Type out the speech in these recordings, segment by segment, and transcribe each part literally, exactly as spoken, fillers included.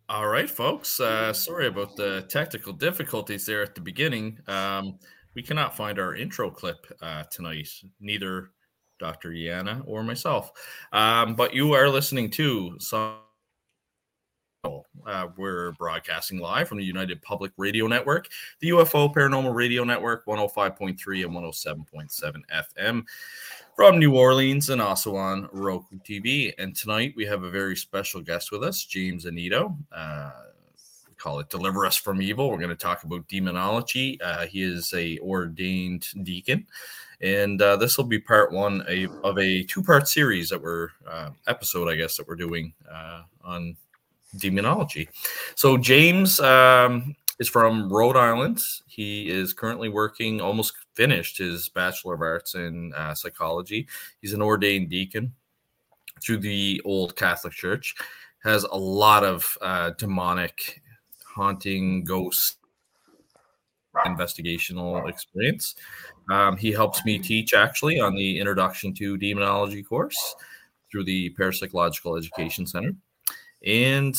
All right, folks. Uh, sorry about the technical difficulties there at the beginning. Um, we cannot find our intro clip uh, tonight, neither Doctor Yana or myself. Um, but you are listening to some. Uh, we're broadcasting live from the United Public Radio Network, the U F O Paranormal Radio Network, one oh five point three and one oh seven point seven F M from New Orleans and also on Roku T V. And tonight we have a very special guest with us, James Anito. Uh, we call it Deliver Us from Evil. We're going to talk about demonology. Uh, he is a ordained deacon. And uh, this will be part one a, of a two-part series that we're, uh, episode, I guess, that we're doing uh, on demonology. So James um, is from Rhode Island. He is currently working, almost finished his Bachelor of Arts in uh, psychology. He's an ordained deacon through the old Catholic Church. Has a lot of uh, demonic, haunting, ghost investigational experience. Um, he helps me teach actually on the Introduction to Demonology course through the Parapsychological Education Center. And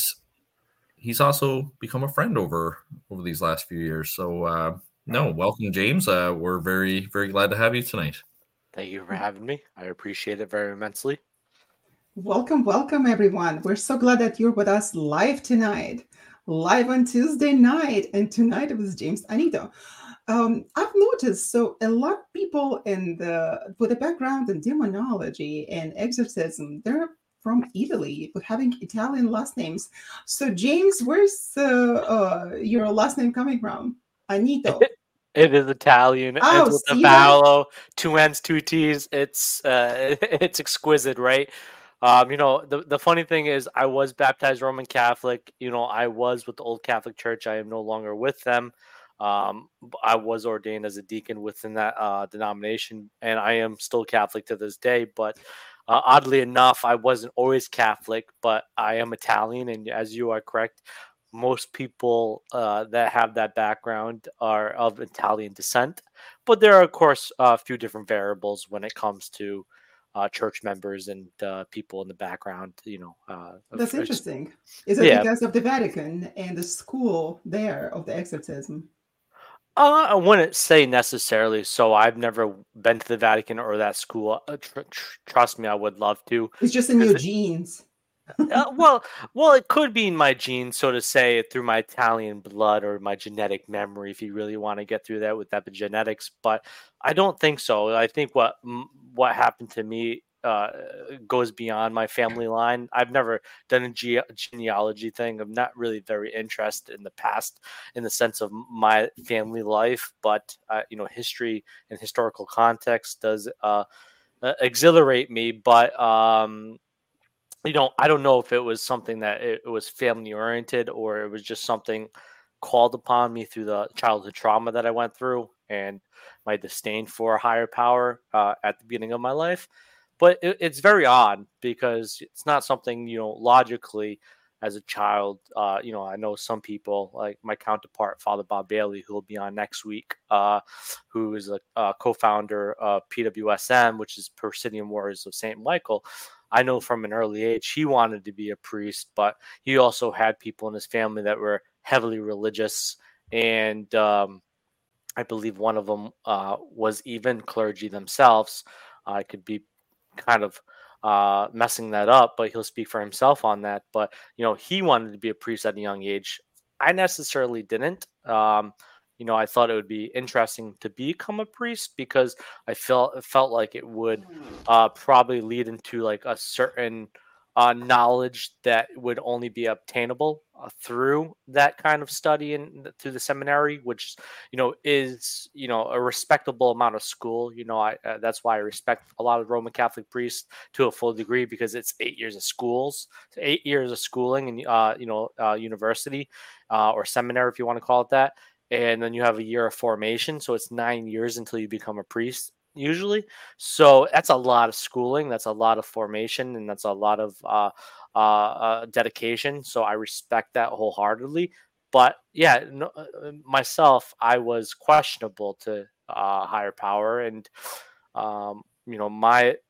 he's also become a friend over over these last few years. So uh, no, welcome, James. Uh, we're very very glad to have you tonight. Thank you for having me. I appreciate it very immensely. Welcome, welcome, everyone. We're so glad that you're with us live tonight, live on Tuesday night. And tonight it was James Anito. Um, I've noticed so a lot of people in the with a background in demonology and exorcism, they're from Italy, but having Italian last names. So, James, where's uh, uh, your last name coming from? Anito. It is Italian. Oh, It's with a see that? vowel, two N's, two T's. It's uh, it's exquisite, right? Um, you know, the the funny thing is, I was baptized Roman Catholic. You know, I was with the Old Catholic Church. I am no longer with them. Um, b- I was ordained as a deacon within that uh, denomination, and I am still Catholic to this day. But uh, oddly enough, I wasn't always Catholic, but I am Italian, and as you are correct, most people uh, that have that background are of Italian descent, but there are, of course, a few different variables when it comes to uh, church members and uh, people in the background. You know, uh, of, That's ex- interesting. Is it yeah. because of the Vatican and the school there of the exorcism? Uh, I wouldn't say necessarily. So I've never been to the Vatican or that school. Uh, tr- tr- trust me, I would love to. It's just in your Because genes. Uh, well, well, it could be in my genes, so to say, through my Italian blood or my genetic memory, if you really want to get through that with epigenetics. But I don't think so. I think what m- what happened to me uh, goes beyond my family line. I've never done a ge- genealogy thing. I'm not really very interested in the past in the sense of my family life, but uh, you know, history and historical context does uh, uh, exhilarate me. But um, you know, I don't know if it was something that it, it was family oriented or it was just something called upon me through the childhood trauma that I went through and my disdain for a higher power uh, at the beginning of my life. But it, it's very odd because it's not something, you know, logically as a child. Uh, you know, I know some people like my counterpart, Father Bob Bailey, who will be on next week, uh, who is a, a co founder of P W S M, which is Presidium Warriors of Saint Michael. I know from an early age he wanted to be a priest, but he also had people in his family that were heavily religious, and um, I believe one of them uh, was even clergy themselves. I could be kind of uh, messing that up, but he'll speak for himself on that. But you know, he wanted to be a priest at a young age. I necessarily didn't. Um, you know, I thought it would be interesting to become a priest because I felt felt like it would uh, probably lead into like a certain uh, knowledge that would only be obtainable uh, through that kind of study and through the seminary, which you know is you know a respectable amount of school. You know, I uh, that's why I respect a lot of Roman Catholic priests to a full degree because it's eight years of schools, eight years of schooling and uh, you know uh, university uh, or seminary if you want to call it that, and then you have a year of formation, so it's nine years until you become a priest usually. So that's a lot of schooling, that's a lot of formation, and that's a lot of uh, uh, uh, dedication. So I respect that wholeheartedly. But yeah, no, uh, uh, myself, I was questionable to uh, higher power, and um, you know, my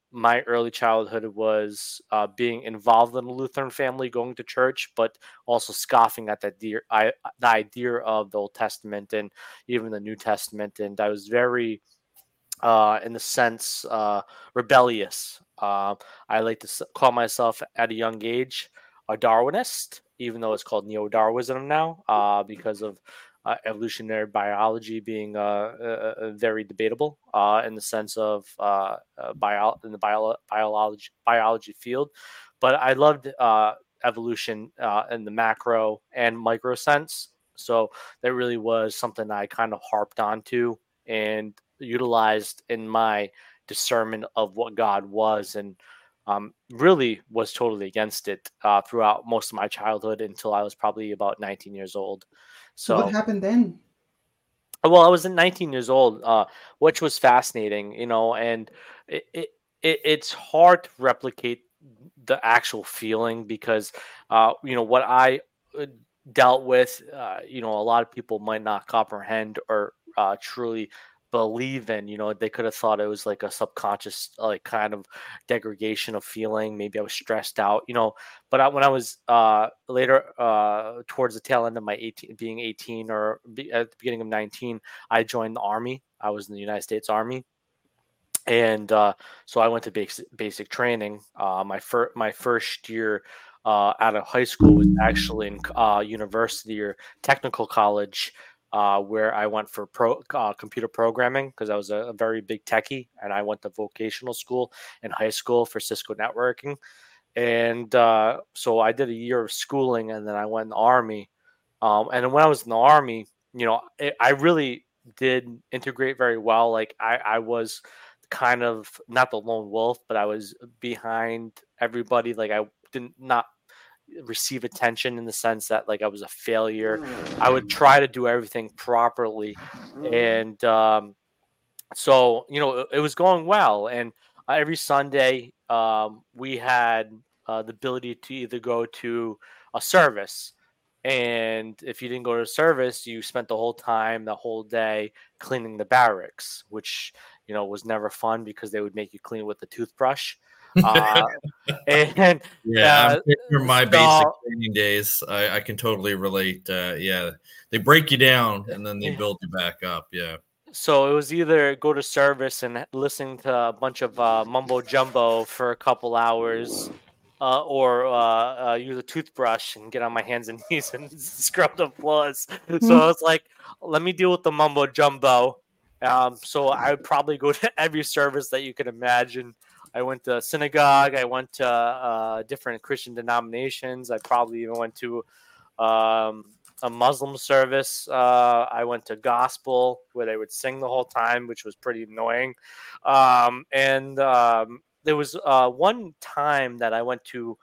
my early childhood was uh, being involved in the Lutheran family, going to church, but also scoffing at that dear, I, the idea of the Old Testament and even the New Testament. And I was very, uh, in the sense, uh, rebellious. Uh, I like to s- call myself at a young age a Darwinist, even though it's called neo-Darwinism now, uh, because of uh, evolutionary biology being uh, uh, uh, very debatable uh, in the sense of uh, uh, bio in the bio biology biology field. But I loved uh, evolution uh, in the macro and micro sense. So that really was something I kind of harped onto and utilized in my discernment of what God was, and um, really was totally against it uh, throughout most of my childhood until I was probably about nineteen years old. So what So, happened then? well, I was nineteen years old, uh, which was fascinating, you know, and it, it, it it's hard to replicate the actual feeling because, uh, you know, what I uh, dealt with, uh, you know, a lot of people might not comprehend or uh, truly believe in. You know, they could have thought it was like a subconscious, like kind of degradation of feeling. Maybe I was stressed out, you know, but I, when I was uh, later uh, towards the tail end of my eighteen, being eighteen or be, at the beginning of nineteen, I joined the army. I was in the United States Army, and uh, so I went to basic basic training. Uh, my first my first year uh, out of high school was actually in uh, university or technical college, uh, where I went for pro uh, computer programming because I was a, a very big techie, and I went to vocational school in high school for Cisco networking. And uh, so I did a year of schooling, and then I went in the army. Um, and when I was in the army, you know, it, I really did integrate very well. Like I, I was kind of not the lone wolf, but I was behind everybody. Like I didn't not receive attention in the sense that like I was a failure. I would try to do everything properly, and um, so you know it, it was going well. And uh, every Sunday, um, we had uh, the ability to either go to a service, and if you didn't go to service, you spent the whole time, the whole day cleaning the barracks, which you know was never fun because they would make you clean with a toothbrush. Uh, and Yeah, I'm uh, from my basic so training days. I, I can totally relate. Uh, yeah, they break you down and then they yeah. build you back up. Yeah. So it was either go to service and listen to a bunch of uh, mumbo jumbo for a couple hours, uh, or uh, uh, use a toothbrush and get on my hands and knees and scrub the floors. So I Hmm. was like, let me deal with the mumbo jumbo. Um, so I would probably go to every service that you could imagine. I went to synagogue. I went to uh, different Christian denominations. I probably even went to um, a Muslim service. Uh, I went to gospel where they would sing the whole time, which was pretty annoying. Um, and um, there was uh, one time that I went to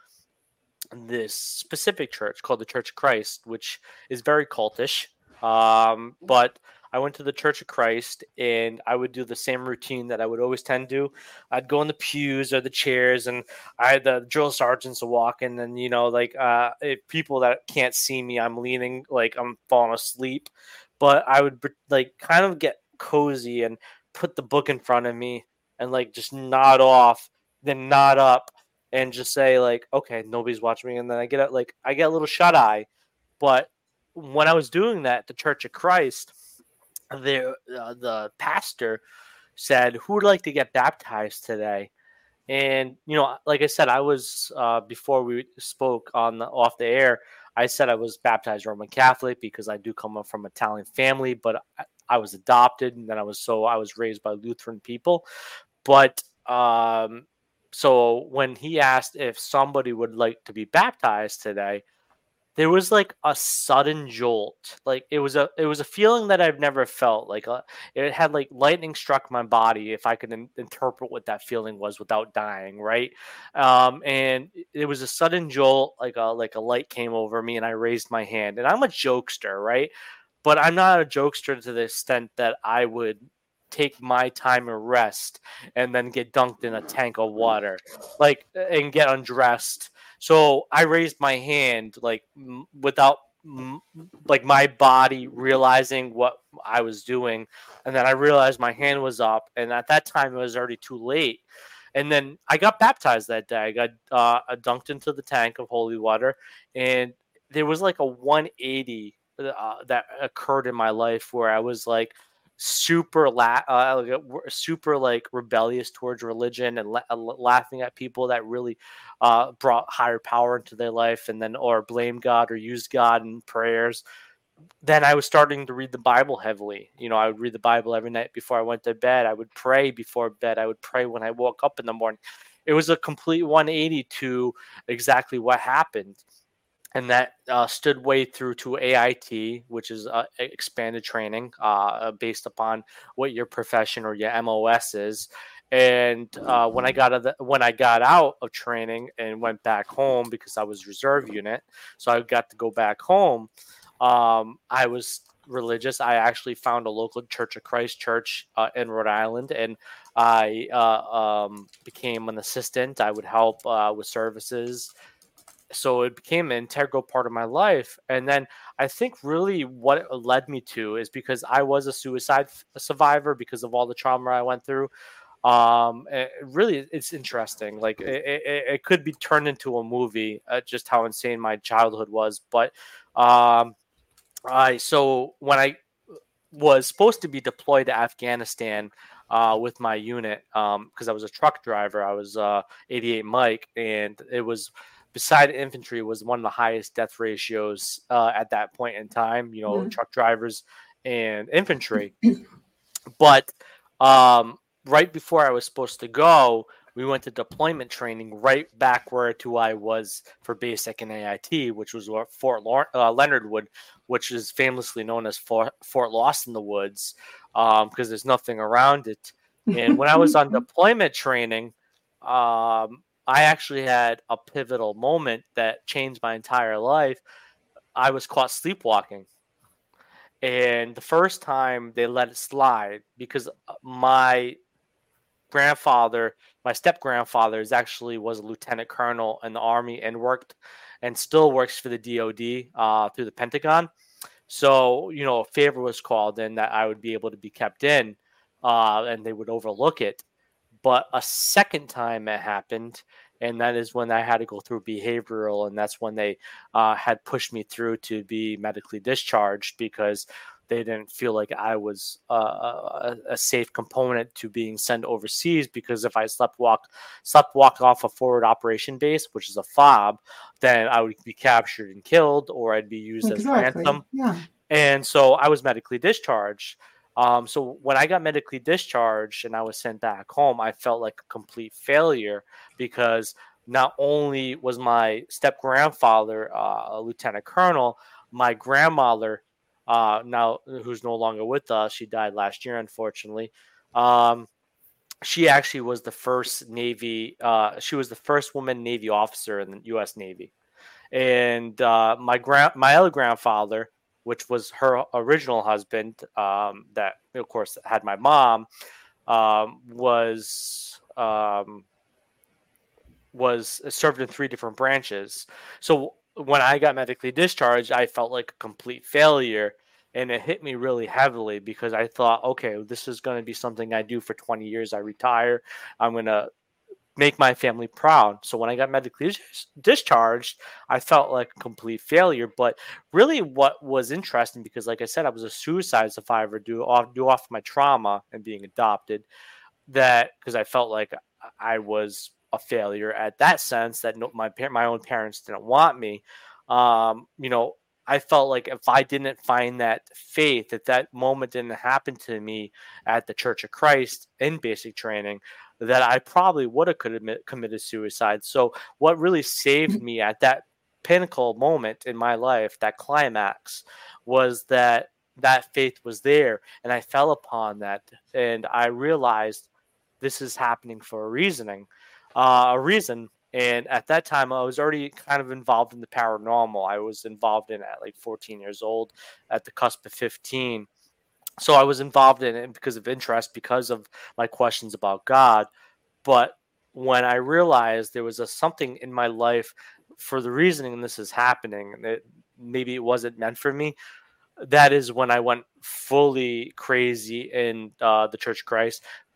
this specific church called the Church of Christ, which is very cultish. Um, but I went to the Church of Christ and I would do the same routine that I would always tend to. I'd go in the pews or the chairs, and I had the drill sergeants to walk in, and you know, like uh, if people that can't see me, I'm leaning like I'm falling asleep. But I would like kind of get cozy and put the book in front of me and like just nod off, then nod up and just say like, okay, nobody's watching me, and then I get a, like I get a little shut eye. But when I was doing that, at the Church of Christ, the uh, the pastor said, "Who would like to get baptized today?" And you know, like I said, I was uh, before we spoke on the off the air. I said I was baptized Roman Catholic because I do come from an Italian family, but I, I was adopted, and then I was so I was raised by Lutheran people. But um, so when he asked if somebody would like to be baptized today, there was like a sudden jolt. Like it was a it was a feeling that I've never felt. Like uh it had like lightning struck my body, if I could in- interpret what that feeling was without dying, right? Um, and it it was a sudden jolt, like a like a light came over me, and I raised my hand. And I'm a jokester, right? But I'm not a jokester to the extent that I would take my time and rest and then get dunked in a tank of water, like and get undressed. So I raised my hand like m- without m- like my body realizing what I was doing, and then I realized my hand was up, and at that time it was already too late. And then I got baptized that day. I got uh, dunked into the tank of holy water, and there was like a one eighty uh, that occurred in my life where I was like super la- uh, super like rebellious towards religion and la- laughing at people that really uh, brought higher power into their life, and then or blame God or used God in prayers. Then I was starting to read the Bible heavily. You know, I would read the Bible every night before I went to bed. I would pray before bed. I would pray when I woke up in the morning. It was a complete one eighty to exactly what happened. And that uh, stood way through to A I T, which is uh, expanded training uh, based upon what your profession or your M O S is. And uh, when I got the, when I got out of training and went back home because I was reserve unit, so I got to go back home. Um, I was religious. I actually found a local Church of Christ church uh, in Rhode Island, and I uh, um, became an assistant. I would help uh, with services. So it became an integral part of my life. And then I think really what it led me to is because I was a suicide survivor because of all the trauma I went through. Um, it really, it's interesting. Like it, it, it could be turned into a movie, uh, just how insane my childhood was. But um, I so when I was supposed to be deployed to Afghanistan uh, with my unit, um, because I was a truck driver, I was uh, eighty-eight Mike, and it was beside infantry was one of the highest death ratios uh, at that point in time. You know, Mhm. truck drivers and infantry. But um, right before I was supposed to go, we went to deployment training right back where to I was for basic and A I T, which was what Fort Lor- uh, Leonard Wood, which is famously known as Fort, Fort Lost in the Woods, because um, there's nothing around it. And when I was on deployment training, um, I actually had a pivotal moment that changed my entire life. I was caught sleepwalking. And the first time they let it slide because my grandfather, my step grandfather, is actually was a lieutenant colonel in the army and worked and still works for the D O D uh, through the Pentagon. So you know, a favor was called in that I would be able to be kept in, uh, and they would overlook it. But a second time it happened, and that is when I had to go through behavioral, and that's when they uh, had pushed me through to be medically discharged because they didn't feel like I was uh, a, a safe component to being sent overseas. Because if I slept walk, slept walk off a forward operation base, which is a FOB, then I would be captured and killed, or I'd be used Exactly. as ransom. Yeah. And so I was medically discharged. Um, so when I got medically discharged and I was sent back home, I felt like a complete failure because not only was my step grandfather uh, a lieutenant colonel, my grandmother, uh, now who's no longer with us, she died last year, unfortunately. Um, she actually was the first Navy. Uh, she was the first woman Navy officer in the U S Navy, and uh, my grand, my other grandfather, which was her original husband, um, that of course had my mom, um, was um, was served in three different branches. So when I got medically discharged, I felt like a complete failure. And it hit me really heavily because I thought, okay, this is going to be something I do for twenty years. I retire. I'm going to make my family proud. So when I got medically dis- discharged, I felt like a complete failure. But really, what was interesting, because like I said, I was a suicide survivor due off due off my trauma and being adopted. That because I felt like I was a failure at that sense that no, my par- my own parents didn't want me. Um, you know, I felt like if I didn't find that faith, if that moment didn't happen to me at the Church of Christ in basic training, that I probably would have commit, committed suicide. So what really saved me at that pinnacle moment in my life, that climax, was that that faith was there, and I fell upon that, and I realized this is happening for a reasoning, uh, a reason. And at that time, I was already kind of involved in the paranormal. I was involved in it at like fourteen years old, at the cusp of fifteen. So I was involved in it because of interest, because of my questions about God. But when I realized there was a something in my life for the reasoning this is happening, and it, maybe it wasn't meant for me, that is when I went fully crazy in uh, the Church of Christ.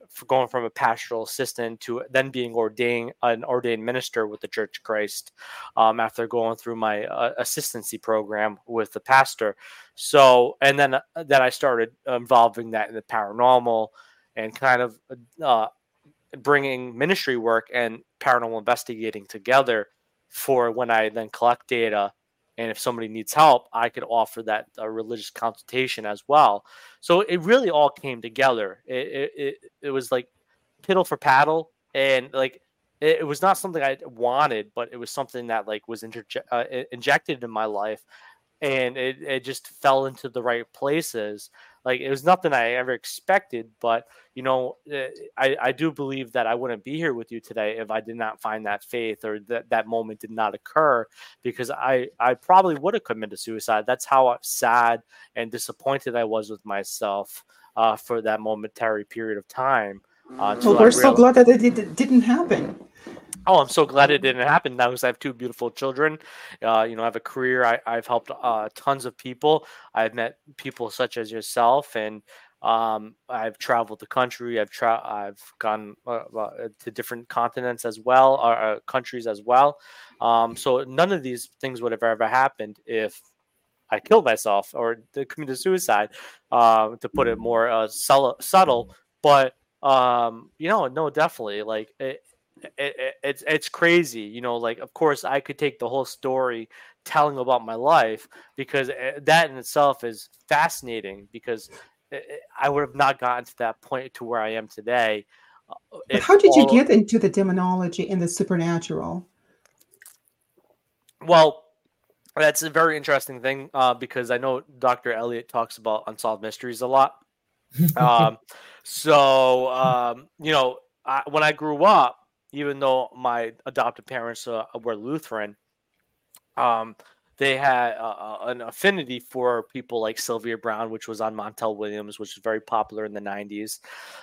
for going from a pastoral assistant to then being ordained an ordained minister with the Church of Christ um, after going through my uh, assistancy program with the pastor. So, and then uh, then I started involving that in the paranormal and kind of uh, bringing ministry work and paranormal investigating together for when I then collect data. And if somebody needs help, I could offer that uh, religious consultation as well. So it really all came together. It it, it, it was like piddle for paddle, and like it, it was not something I wanted, but it was something that like was interje- uh, injected in my life, and it, it just fell into the right places. Like it was nothing I ever expected, but you know, I, I do believe that I wouldn't be here with you today if I did not find that faith or that that moment did not occur, because I, I probably would have committed suicide. That's how sad and disappointed I was with myself uh, for that momentary period of time. Uh, well, we're so glad that it did, didn't happen. Oh, I'm so glad it didn't happen now because I have two beautiful children. Uh, you know, I have a career. I, I've helped uh, tons of people. I've met people such as yourself, and um, I've traveled the country. I've tra- I've gone uh, uh, to different continents as well, or uh, countries as well. Um, so none of these things would have ever happened if I killed myself or committed suicide. Uh, to put it more uh, subtle, but um, you know, no, definitely, like. It, It, it, it's it's crazy, you know. Like, of course, I could take the whole story, telling about my life, because that in itself is fascinating. Because I would have not gotten to that point to where I am today. But how did you get into the demonology and the supernatural? Well, that's a very interesting thing uh, because I know Doctor Elliott talks about unsolved mysteries a lot. um, so um, you know, I, when I grew up, even though my adopted parents uh, were Lutheran, um, they had uh, an affinity for people like Sylvia Browne, which was on Montel Williams, which was very popular in the nineties.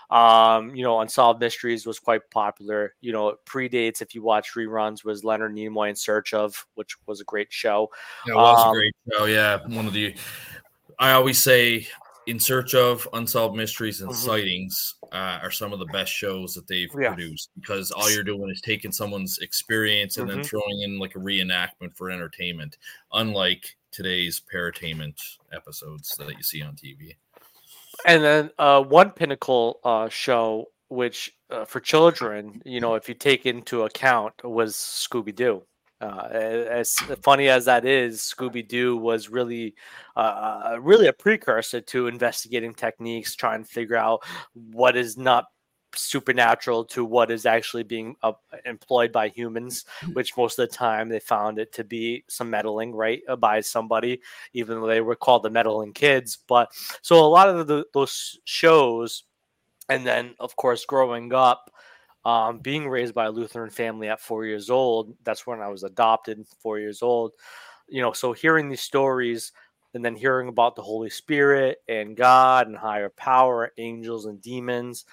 Um, you know, Unsolved Mysteries was quite popular. You know, it predates, if you watch reruns, was Leonard Nimoy In Search Of, which was a great show. Yeah, it was um, a great show. Yeah, one of the, I always say, In Search Of, Unsolved Mysteries, and mm-hmm. Sightings uh, are some of the best shows that they've yeah. produced, because all you're doing is taking someone's experience and mm-hmm. then throwing in like a reenactment for entertainment, unlike today's paratainment episodes that you see on T V. And then uh, one pinnacle uh, show, which uh, for children, you know, if you take into account, was Scooby-Doo. Uh, as funny as that is, Scooby-Doo was really, uh, really a precursor to investigating techniques, trying to figure out what is not supernatural to what is actually being uh, employed by humans, which most of the time they found it to be some meddling, right, uh, by somebody, even though they were called the meddling kids. But so a lot of the, those shows, and then of course growing up, Um, being raised by a Lutheran family at four years old, that's when I was adopted, four years old, you know, so hearing these stories and then hearing about the Holy Spirit and God and higher power, angels and demons.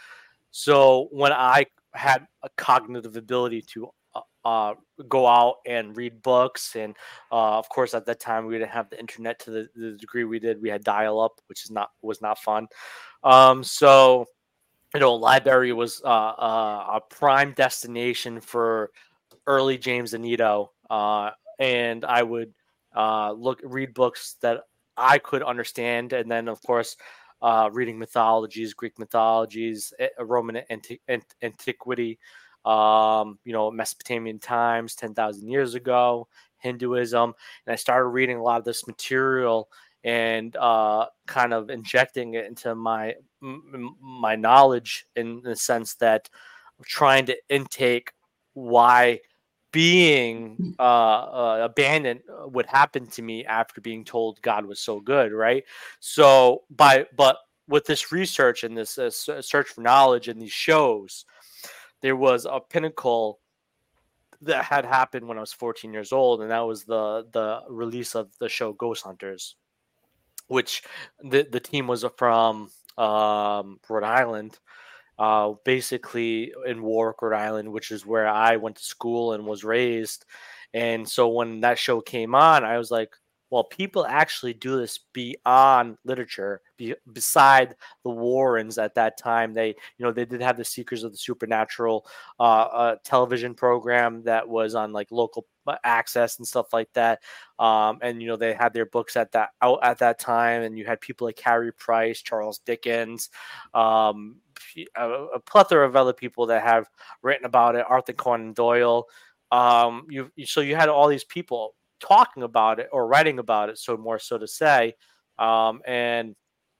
So when I had a cognitive ability to uh, uh, go out and read books, and uh, of course at that time we didn't have the internet to the, the degree we did. We had dial-up, which is not was not fun. Um, so you know, library was uh, uh, a prime destination for early James Anito, uh, and I would uh, look read books that I could understand, and then of course uh, reading mythologies, Greek mythologies, Roman anti- ant- antiquity, um, you know, Mesopotamian times, ten thousand years ago, Hinduism, and I started reading a lot of this material and uh, kind of injecting it into my m- my knowledge, in the sense that I'm trying to intake why being uh, uh, abandoned would happen to me after being told God was so good, right? So by but with this research and this uh, search for knowledge and these shows, there was a pinnacle that had happened when I was fourteen years old, and that was the the release of the show Ghost Hunters, which the the team was from um, Rhode Island, uh, basically in Warwick, Rhode Island, which is where I went to school and was raised. And so when that show came on, I was like, well, people actually do this beyond literature, be, beside the Warrens at that time. They, you know, they did have the Seekers of the Supernatural uh, uh, television program that was on like local access and stuff like that. Um, and, you know, they had their books at that out at that time. And you had people like Carey Price, Charles Dickens, um, a, a plethora of other people that have written about it, Arthur Conan Doyle. Um, you, so you had all these people talking about it or writing about it, so more so to say. Um, and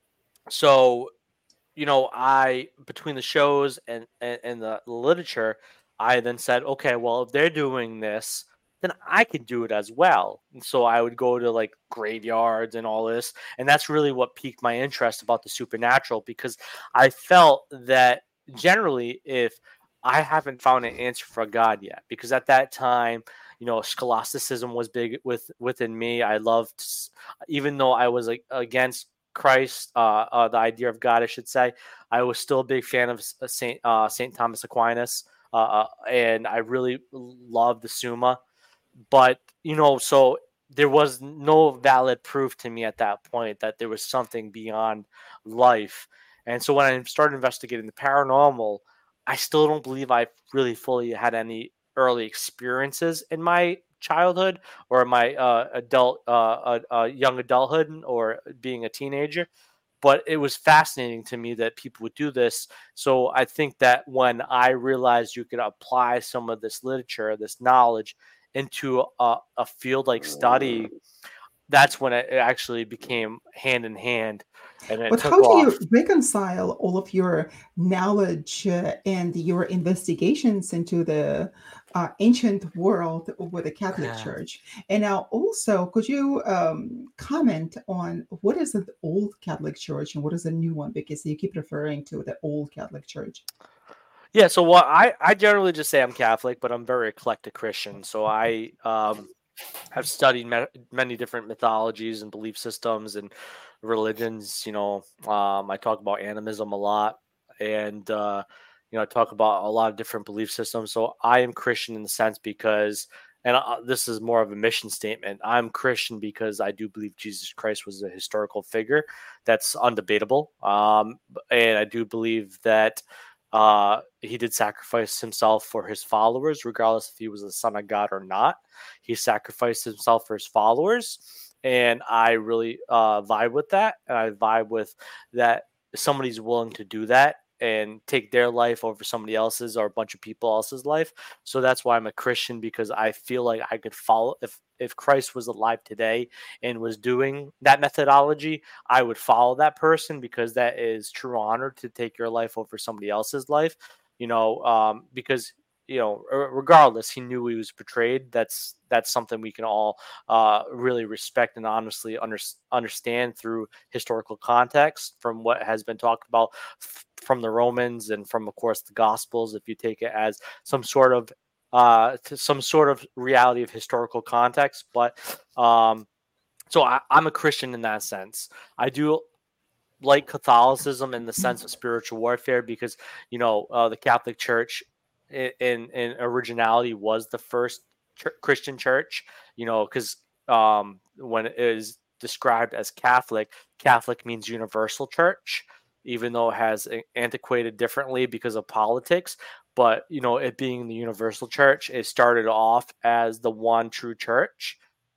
so, you know, I, between the shows and, and, and the literature, I then said, okay, well, if they're doing this, then I can do it as well. And so I would go to like graveyards and all this. And that's really what piqued my interest about the supernatural, because I felt that generally, if I haven't found an answer for God yet, because at that time, you know, scholasticism was big with within me. I loved, even though I was like against Christ, uh, uh, the idea of God, I should say, I was still a big fan of Saint uh, Saint Thomas Aquinas, uh, uh, and I really loved the Summa. But you know, so there was no valid proof to me at that point that there was something beyond life. And so when I started investigating the paranormal, I still don't believe I really fully had any early experiences in my childhood or my uh, adult, uh, uh, uh, young adulthood, or being a teenager. But it was fascinating to me that people would do this. So I think that when I realized you could apply some of this literature, this knowledge, into a, a field like study, that's when it actually became hand in hand, and it But took how do off. you reconcile all of your knowledge uh, and your investigations into the uh, ancient world with the Catholic Yeah. Church? And now also, could you um, comment on what is the old Catholic Church and what is the new one? Because you keep referring to the old Catholic Church. Yeah, so what I, I generally just say I'm Catholic, but I'm very eclectic Christian. So I um, have studied ma- many different mythologies and belief systems and religions. You know, um, I talk about animism a lot, and uh, you know, I talk about a lot of different belief systems. So I am Christian in the sense because, and uh, this is more of a mission statement. I'm Christian because I do believe Jesus Christ was a historical figure. That's undebatable, um, and I do believe that. Uh, he did sacrifice himself for his followers, regardless if he was the son of God or not. He sacrificed himself for his followers, and I really uh, vibe with that. And I vibe with that somebody's willing to do that and take their life over somebody else's or a bunch of people else's life. So that's why I'm a Christian, because I feel like I could follow if if Christ was alive today and was doing that methodology, I would follow that person, because that is true honor to take your life over somebody else's life. You know, um, because you know, regardless, he knew he was betrayed. That's that's something we can all uh, really respect and honestly under, understand through historical context from what has been talked about f- from the Romans and from, of course, the Gospels. If you take it as some sort of uh, to some sort of reality of historical context, but um, so I, I'm a Christian in that sense. I do like Catholicism in the sense of spiritual warfare, because you know uh, the Catholic Church in, in in originality was the first ch- Christian church. You know, because um, when it is described as Catholic, Catholic means universal church, even though it has antiquated differently because of politics. But you know, it being the universal church, it started off as the one true church,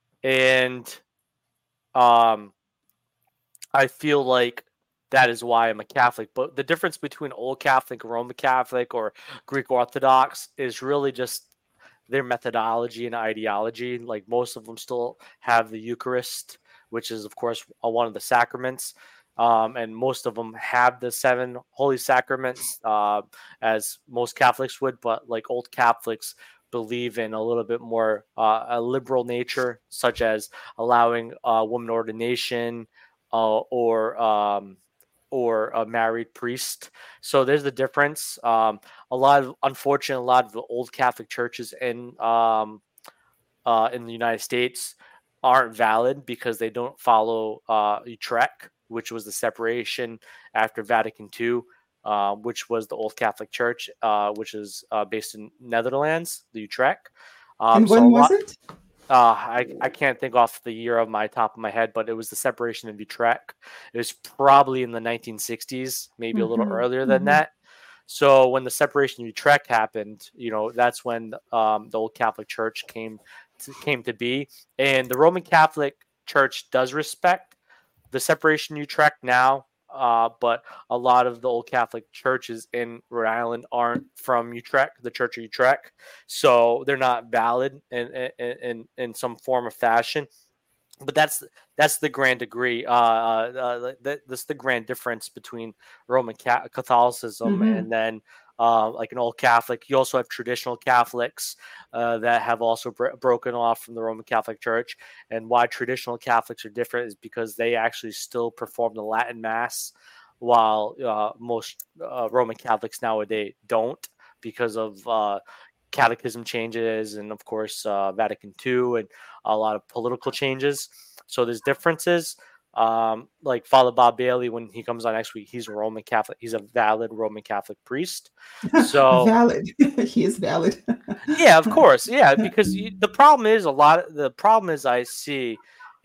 and um, I feel like that is why I'm a Catholic. But the difference between Old Catholic, Roman Catholic, or Greek Orthodox is really just their methodology and ideology. Like most of them still have the Eucharist, which is, of course, one of the sacraments. Um, and most of them have the seven holy sacraments, uh, as most Catholics would. But like Old Catholics believe in a little bit more uh, a liberal nature, such as allowing uh, woman ordination, uh, or um, or a married priest. So there's the difference. Um, a lot of, unfortunately, a lot of the old Catholic churches in um, uh, in the United States aren't valid because they don't follow uh, Utrecht, which was the separation after Vatican two, uh, which was the old Catholic Church, uh, which is uh, based in Netherlands, the Utrecht. Um, And so a when was lot. it? Uh, I, I can't think off the year of my top of my head, but it was the separation of Utrecht. It was probably in the nineteen sixties, maybe a little Mm-hmm. earlier than Mm-hmm. that. So when the separation of Utrecht happened, you know, that's when um, the old Catholic Church came to, came to be, and the Roman Catholic Church does respect the separation of Utrecht now. Uh, but a lot of the old Catholic churches in Rhode Island aren't from Utrecht, the Church of Utrecht, so they're not valid in in in, in some form or fashion. But that's that's the grand degree. Uh, uh, that, that's the grand difference between Roman Catholicism Mm-hmm. and then uh, like an old Catholic. You also have traditional Catholics uh, that have also br- broken off from the Roman Catholic Church. And why traditional Catholics are different is because they actually still perform the Latin Mass, while uh, most uh, Roman Catholics nowadays don't, because of uh, catechism changes and of course uh, Vatican two and a lot of political changes. So there's differences. Um, like Father Bob Bailey, when he comes on next week, he's a Roman Catholic. He's a valid Roman Catholic priest. So Valid. He is valid. yeah, of course, yeah, because you, the problem is a lot. Of, the problem is I see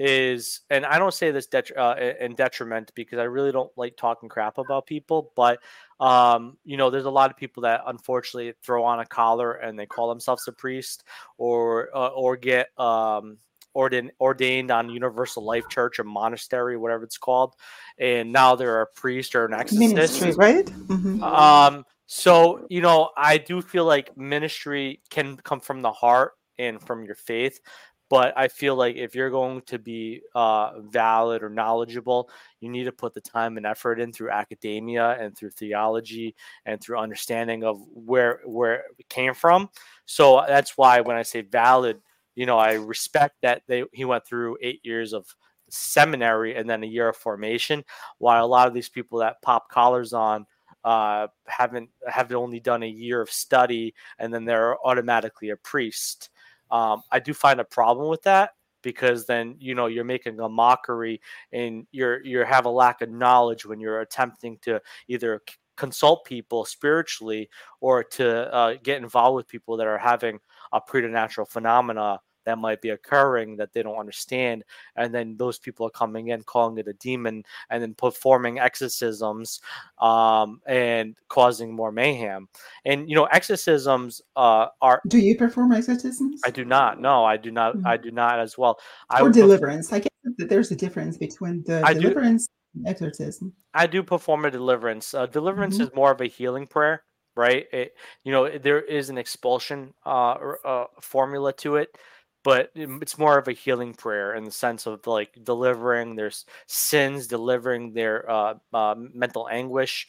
is, and I don't say this det- uh, in detriment because I really don't like talking crap about people, but um, you know, there's a lot of people that unfortunately throw on a collar and they call themselves a priest, or uh, or get um, ordained ordained on Universal Life Church or monastery, whatever it's called, and now they're a priest or an exorcist. Ministry, right? Mm-hmm. Um, so, you know, I do feel like ministry can come from the heart and from your faith. But I feel like if you're going to be uh, valid or knowledgeable, you need to put the time and effort in through academia and through theology and through understanding of where where it came from. So that's why when I say valid, you know, I respect that they he went through eight years of seminary and then a year of formation, while a lot of these people that pop collars on uh, haven't have only done a year of study and then they're automatically a priest. Um, I do find a problem with that because then you know you're making a mockery and you're you have a lack of knowledge when you're attempting to either c- consult people spiritually or to uh, get involved with people that are having a preternatural phenomena that might be occurring that they don't understand, and then those people are coming in calling it a demon and then performing exorcisms um, and causing more mayhem. And you know, exorcisms uh, are. Do you perform exorcisms? I do not. No, I do not. Mm. I do not as well. I Or would. Perf- deliverance? I guess that there's a difference between the I do. deliverance and exorcism. I do perform a deliverance. Uh, deliverance Mm-hmm. is more of a healing prayer, right? It, you know, there is an expulsion uh, or, uh, formula to it, but it's more of a healing prayer in the sense of like delivering their sins, delivering their uh, uh, mental anguish,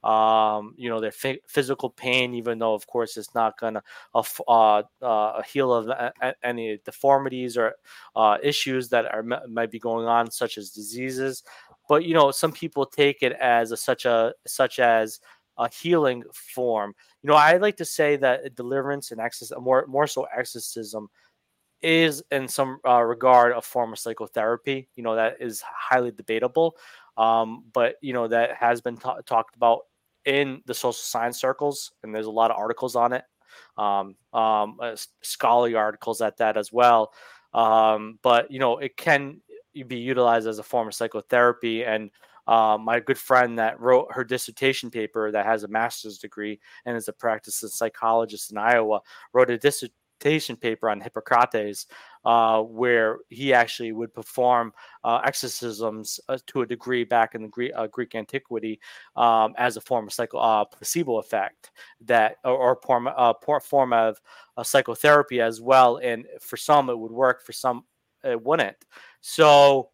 um, you know, their f- physical pain, even though, of course, it's not going to uh, uh, heal of uh, any deformities or uh, issues that are might be going on, such as diseases. But you know, some people take it as a such a such as a healing form. You know, I like to say that deliverance and exorcism, more more so exorcism, is in some uh, regard a form of psychotherapy. You know, that is highly debatable, um, but you know that has been ta- talked about in the social science circles, and there's a lot of articles on it, um, um, uh, scholarly articles at that as well. Um, but you know, it can be utilized as a form of psychotherapy. And uh, my good friend that wrote her dissertation paper, that has a master's degree and is a practicing psychologist in Iowa, wrote a dissertation paper on Hippocrates, uh, where he actually would perform uh, exorcisms uh, to a degree back in the Greek, uh, Greek antiquity, um, as a form of psycho uh, placebo effect, that or, or form, uh, form of uh, psychotherapy as well. And for some it would work, for some it wouldn't. So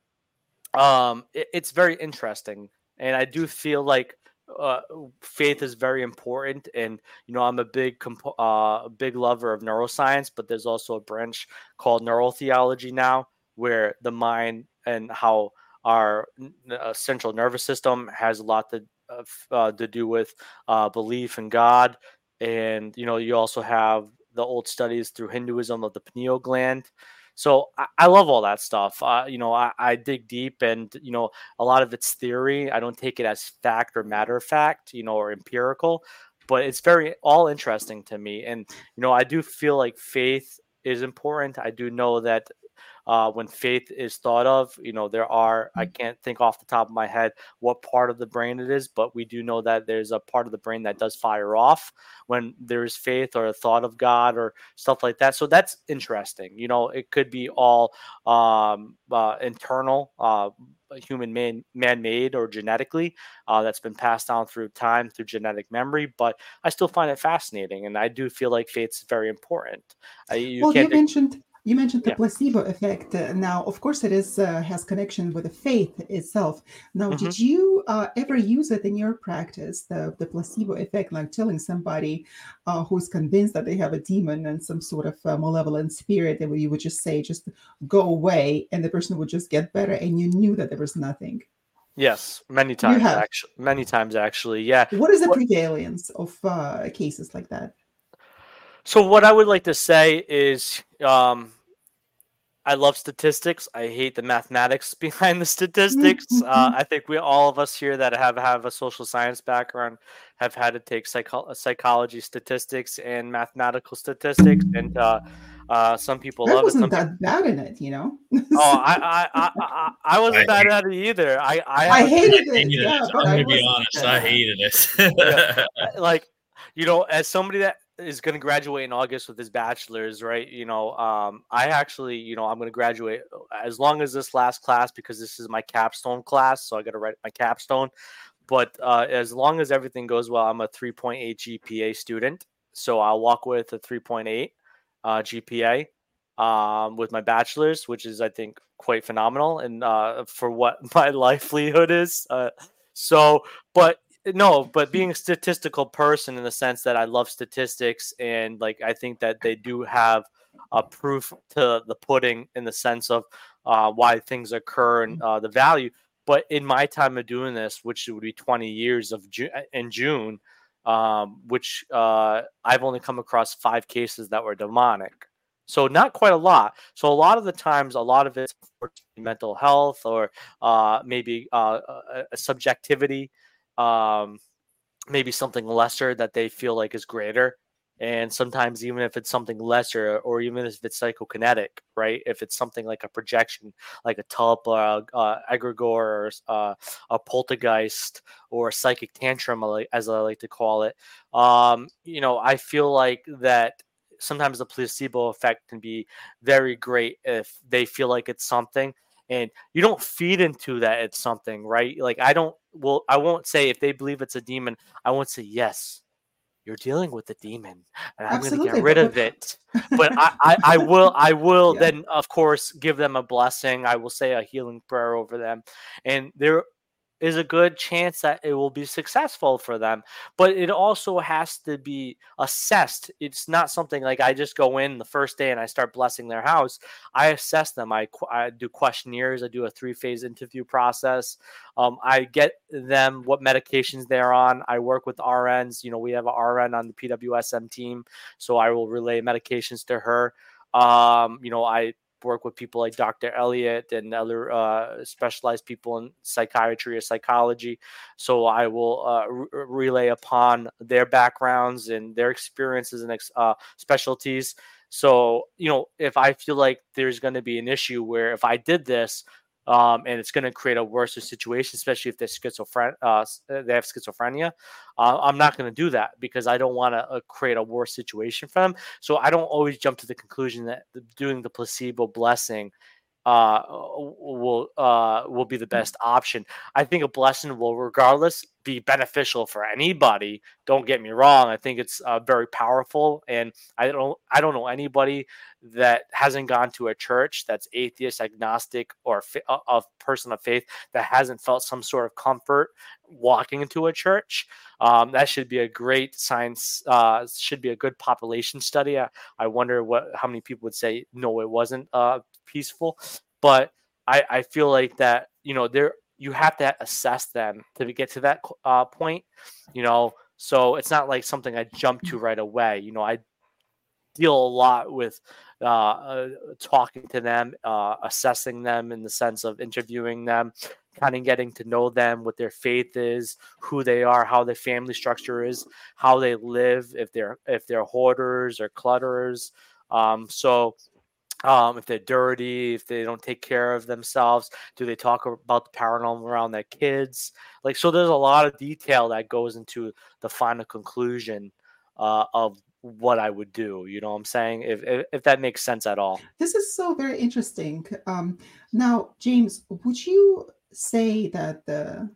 um, it, it's very interesting, and I do feel like uh, faith is very important. And you know, I'm a big compo- uh, a big lover of neuroscience, but there's also a branch called neurotheology now, where the mind and how our uh, central nervous system has a lot to uh, to do with uh, belief in God. And you know, you also have the old studies through Hinduism of the pineal gland. So I, I love all that stuff. Uh, you know, I, I dig deep, and you know, a lot of it's theory. I don't take it as fact or matter of fact, you know, or empirical, but it's very all interesting to me. And you know, I do feel like faith is important. I do know that uh, when faith is thought of, you know, there are, I can't think off the top of my head what part of the brain it is, but we do know that there's a part of the brain that does fire off when there's faith or a thought of God or stuff like that. So that's interesting. You know, it could be all um, uh, internal, uh, human man man-made or genetically uh, that's been passed down through time, through genetic memory. But I still find it fascinating, and I do feel like faith's very important. Uh, you Well, you can't. mentioned you mentioned the Yeah. placebo effect. Uh, now, of course, it is uh, has connection with the faith itself. Now, Mhm. did you uh, ever use it in your practice, the the placebo effect, like telling somebody uh, who's convinced that they have a demon and some sort of uh, malevolent spirit, that you would just say, just go away, and the person would just get better, and you knew that there was nothing? Yes, many You times have. actually. Many times actually. Yeah. What is the What, prevalence of uh, cases like that? so what I would like to say is, um, I love statistics. I hate the mathematics behind the statistics. Uh, I think we all of us here that have have a social science background have had to take psycho- psychology statistics and mathematical statistics, and uh, uh, some people I love it. wasn't Some people. that bad in it, you know. Oh, So, I I I I, I I, wasn't bad at it either. I I have I a hated I it, hated yeah, it. but I'm I going to be wasn't honest. I bad. hated yeah, it. uh, like you know, as somebody that is going to graduate in August with his bachelor's, right? You know, um, I actually, you know, I'm going to graduate as long as this last class because this is my capstone class, so I got to write my capstone. But uh, as long as everything goes well, I'm a three point eight G P A student, so I'll walk with a three point eight uh, G P A um, with my bachelor's, which is I think quite phenomenal, and uh, for what my livelihood is. Uh, so, but no, but being a statistical person in the sense that I love statistics and like I think that they do have a proof to the pudding in the sense of uh, why things occur and uh, the value. But in my time of doing this, which would be twenty years of Ju- in June, um, which uh, I've only come across five cases that were demonic. So not quite a lot. So a lot of the times, a lot of it's mental health or uh, maybe uh, a, a subjectivity, um, maybe something lesser that they feel like is greater. And sometimes even if it's something lesser or even if it's psychokinetic, right? If it's something like a projection, like a tulpa, a, uh, egregore, or uh, a poltergeist or a psychic tantrum, as I like to call it, um, you know, I feel like that sometimes the placebo effect can be very great if they feel like it's something and you don't feed into that it's something, right? Like I don't well I won't say if they believe it's a demon, I won't say yes, you're dealing with a demon and I'm going to get Absolutely, rid but, of but it. But I, I, I will I will yeah, then of course give them a blessing. I will say a healing prayer over them. And there is a good chance that it will be successful for them, but it also has to be assessed. It's not something like I just go in the first day and I start blessing their house. I assess them. I, I do questionnaires. I do a three phase interview process. Um, I get them what medications they're on. I work with R Ns. You know, we have an R N on the P W S M team, so I will relay medications to her. Um, you know, I work with people like Doctor Elliott and other uh, specialized people in psychiatry or psychology. So I will uh, re- relay upon their backgrounds and their experiences and uh, specialties. So, you know, if I feel like there's going to be an issue where if I did this, um, and it's going to create a worse situation, especially if they're schizophren- uh, they have schizophrenia. Uh, I'm not going to do that because I don't want to uh, create a worse situation for them. So I don't always jump to the conclusion that the, doing the placebo blessing uh, will uh, will be the best option. I think a blessing will, regardless, be beneficial for anybody. Don't get me wrong. I think it's uh, very powerful, and I don't I don't know anybody that hasn't gone to a church that's atheist, agnostic, or a, a person of faith that hasn't felt some sort of comfort walking into a church. Um, that should be a great science. Uh, should be a good population study. I, I wonder what how many people would say no, it wasn't uh, peaceful. But I, I feel like that, you know, there you have to assess them to get to that uh, point, you know. So it's not like something I jump to right away. You know, I deal a lot with uh, uh, talking to them, uh, assessing them in the sense of interviewing them, kind of getting to know them, what their faith is, who they are, how their family structure is, how they live, if they're if they're hoarders or clutterers, Um, so um, if they're dirty, if they don't take care of themselves, do they talk about the paranormal around their kids? Like, so there's a lot of detail that goes into the final conclusion uh, of what I would do. You know what I'm saying? If, if if that makes sense at all. This is so very interesting. Um, now, James, would you say that the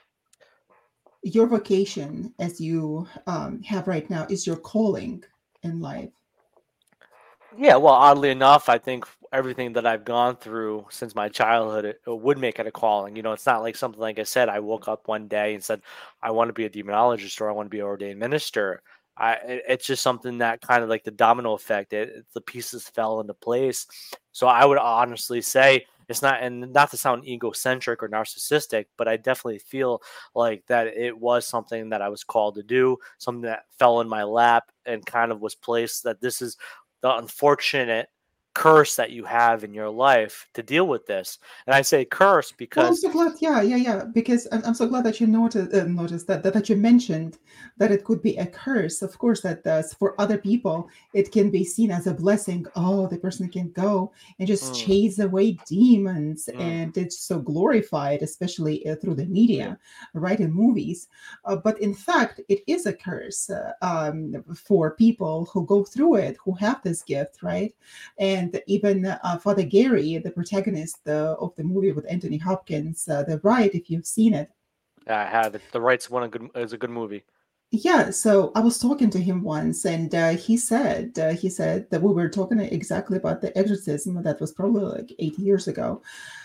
your vocation, as you um, have right now, is your calling in life? Yeah, well, oddly enough, I think everything that I've gone through since my childhood it, it would make it a calling. You know, it's not like something like I said, I woke up one day and said, I want to be a demonologist or I want to be an ordained minister. I it- it's just something that kind of like the domino effect. It, it- the pieces fell into place. So I would honestly say it's not, and not to sound egocentric or narcissistic, but I definitely feel like that it was something that I was called to do, something that fell in my lap and kind of was placed that this is the unfortunate curse that you have in your life to deal with this. And I say curse Well, I'm because so glad. Yeah, yeah, yeah. Because I'm, I'm so glad that you noticed, uh, noticed that, that that you mentioned that it could be a curse. Of course, that does for other people it can be seen as a blessing. Oh, the person can go and just mm, chase away demons, mm, and it's so glorified, especially uh, through the yeah, media, right, in movies. Uh, but in fact, it is a curse uh, um, for people who go through it, who have this gift, right? And even uh, Father Gary, the protagonist uh, of the movie with Anthony Hopkins, uh, The Ride, if you've seen it. I have it. The Right's one a good is a good movie. Yeah, so I was talking to him once, and uh, he said uh, he said that we were talking exactly about the exorcism. That was probably like eight years ago,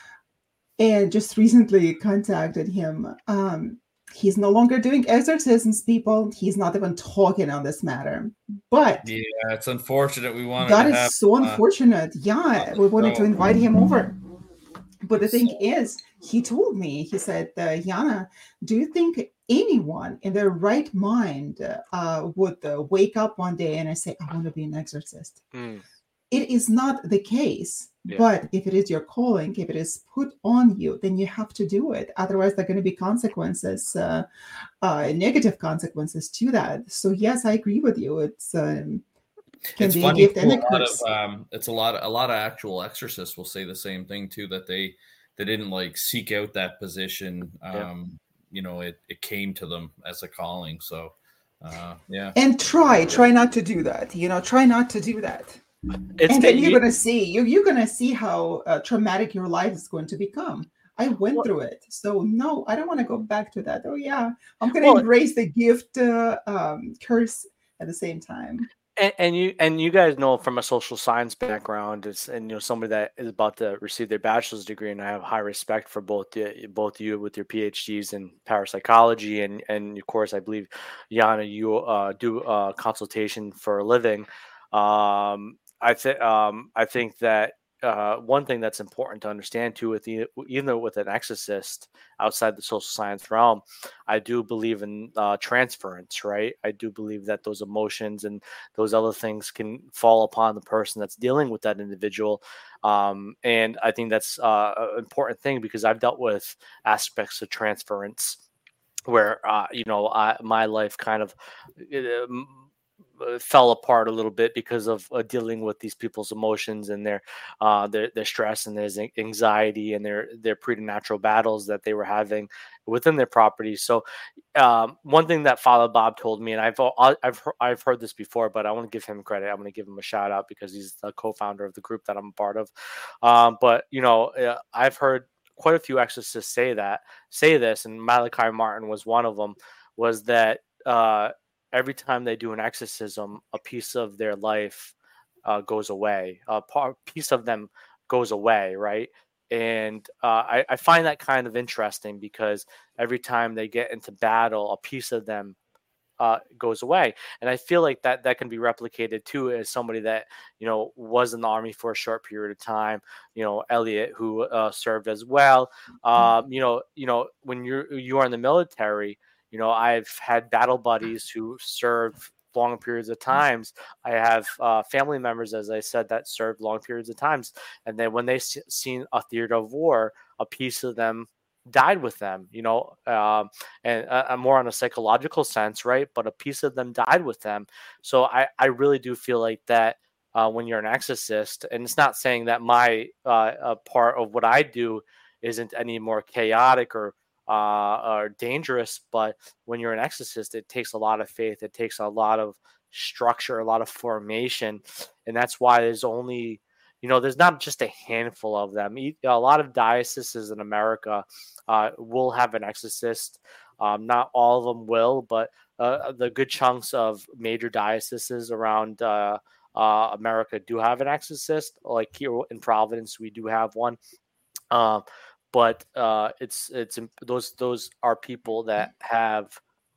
and just recently contacted him. Um, he's no longer doing exorcisms, people. He's not even talking on this matter. But Yeah, it's unfortunate. We wanted that to is have so uh, unfortunate. on Yeah, the we wanted to show. invite him over. But the thing So is, he told me, he said, uh, Yana, do you think anyone in their right mind uh, would uh, wake up one day and I say, I want to be an exorcist? Mm, It is not the case. yeah. But if it is your calling, if it is put on you, then you have to do it. Otherwise, there are going to be consequences, uh, uh, negative consequences to that. So, yes, I agree with you. It's um, can it's be a funny gift too. and A a lot of curse. um, it's a lot. A lot of actual exorcists will say the same thing too. That they they didn't like seek out that position. Yeah. Um, you know, it it came to them as a calling. So, uh, yeah. And try, try not to do that. You know, try not to do that. It's And it, then you're you, going to see you you're going to see how uh, traumatic your life is going to become. I went well, through it, so no, I don't want to go back to that. Oh yeah, I'm going to well, embrace the gift uh, um, curse at the same time. And, and you and you guys know from a social science background, is and you know somebody that is about to receive their bachelor's degree, and I have high respect for both the, both you with your PhDs in parapsychology, and and of course I believe Yana, you uh, do uh, consultation for a living. Um, I think um, I think that uh, one thing that's important to understand too, with the, even though with an exorcist outside the social science realm, I do believe in uh, transference, right? I do believe that those emotions and those other things can fall upon the person that's dealing with that individual. Um, and I think that's uh, an important thing because I've dealt with aspects of transference where, uh, you know, I, my life kind of uh, uh, fell apart a little bit because of uh, dealing with these people's emotions and their uh, their their stress and their anxiety and their their preternatural battles that they were having within their property. So um, one thing that Father Bob told me, and I've I've heard, I've heard this before, but I want to give him credit. I'm going to give him a shout out because he's the co-founder of the group that I'm a part of. Um, but you know, uh, I've heard quite a few exorcists say that say this, and Malachi Martin was one of them. Was that uh, every time they do an exorcism, a piece of their life uh, goes away. A part, piece of them goes away, right? And uh, I, I find that kind of interesting because every time they get into battle, a piece of them uh, goes away. And I feel like that that can be replicated too as somebody that, you know, was in the army for a short period of time, you know, Elliot, who uh, served as well. Um, you know, you know, when you're you are in the military, you know, I've had battle buddies who served long periods of times. I have uh, family members, as I said, that served long periods of times. And then when they see, seen a theater of war, a piece of them died with them, you know, um, and uh, more on a psychological sense, right? But a piece of them died with them. So I, I really do feel like that uh, when you're an exorcist. And it's not saying that my uh, uh, part of what I do isn't any more chaotic or uh, or dangerous, but when you're an exorcist, it takes a lot of faith. It takes a lot of structure, a lot of formation, and that's why there's only, you know, there's not just a handful of them. A lot of dioceses in America uh, will have an exorcist. Um, not all of them will, but uh, the good chunks of major dioceses around uh, uh, America do have an exorcist. Like here in Providence, we do have one. Um, but uh, it's it's those those are people that have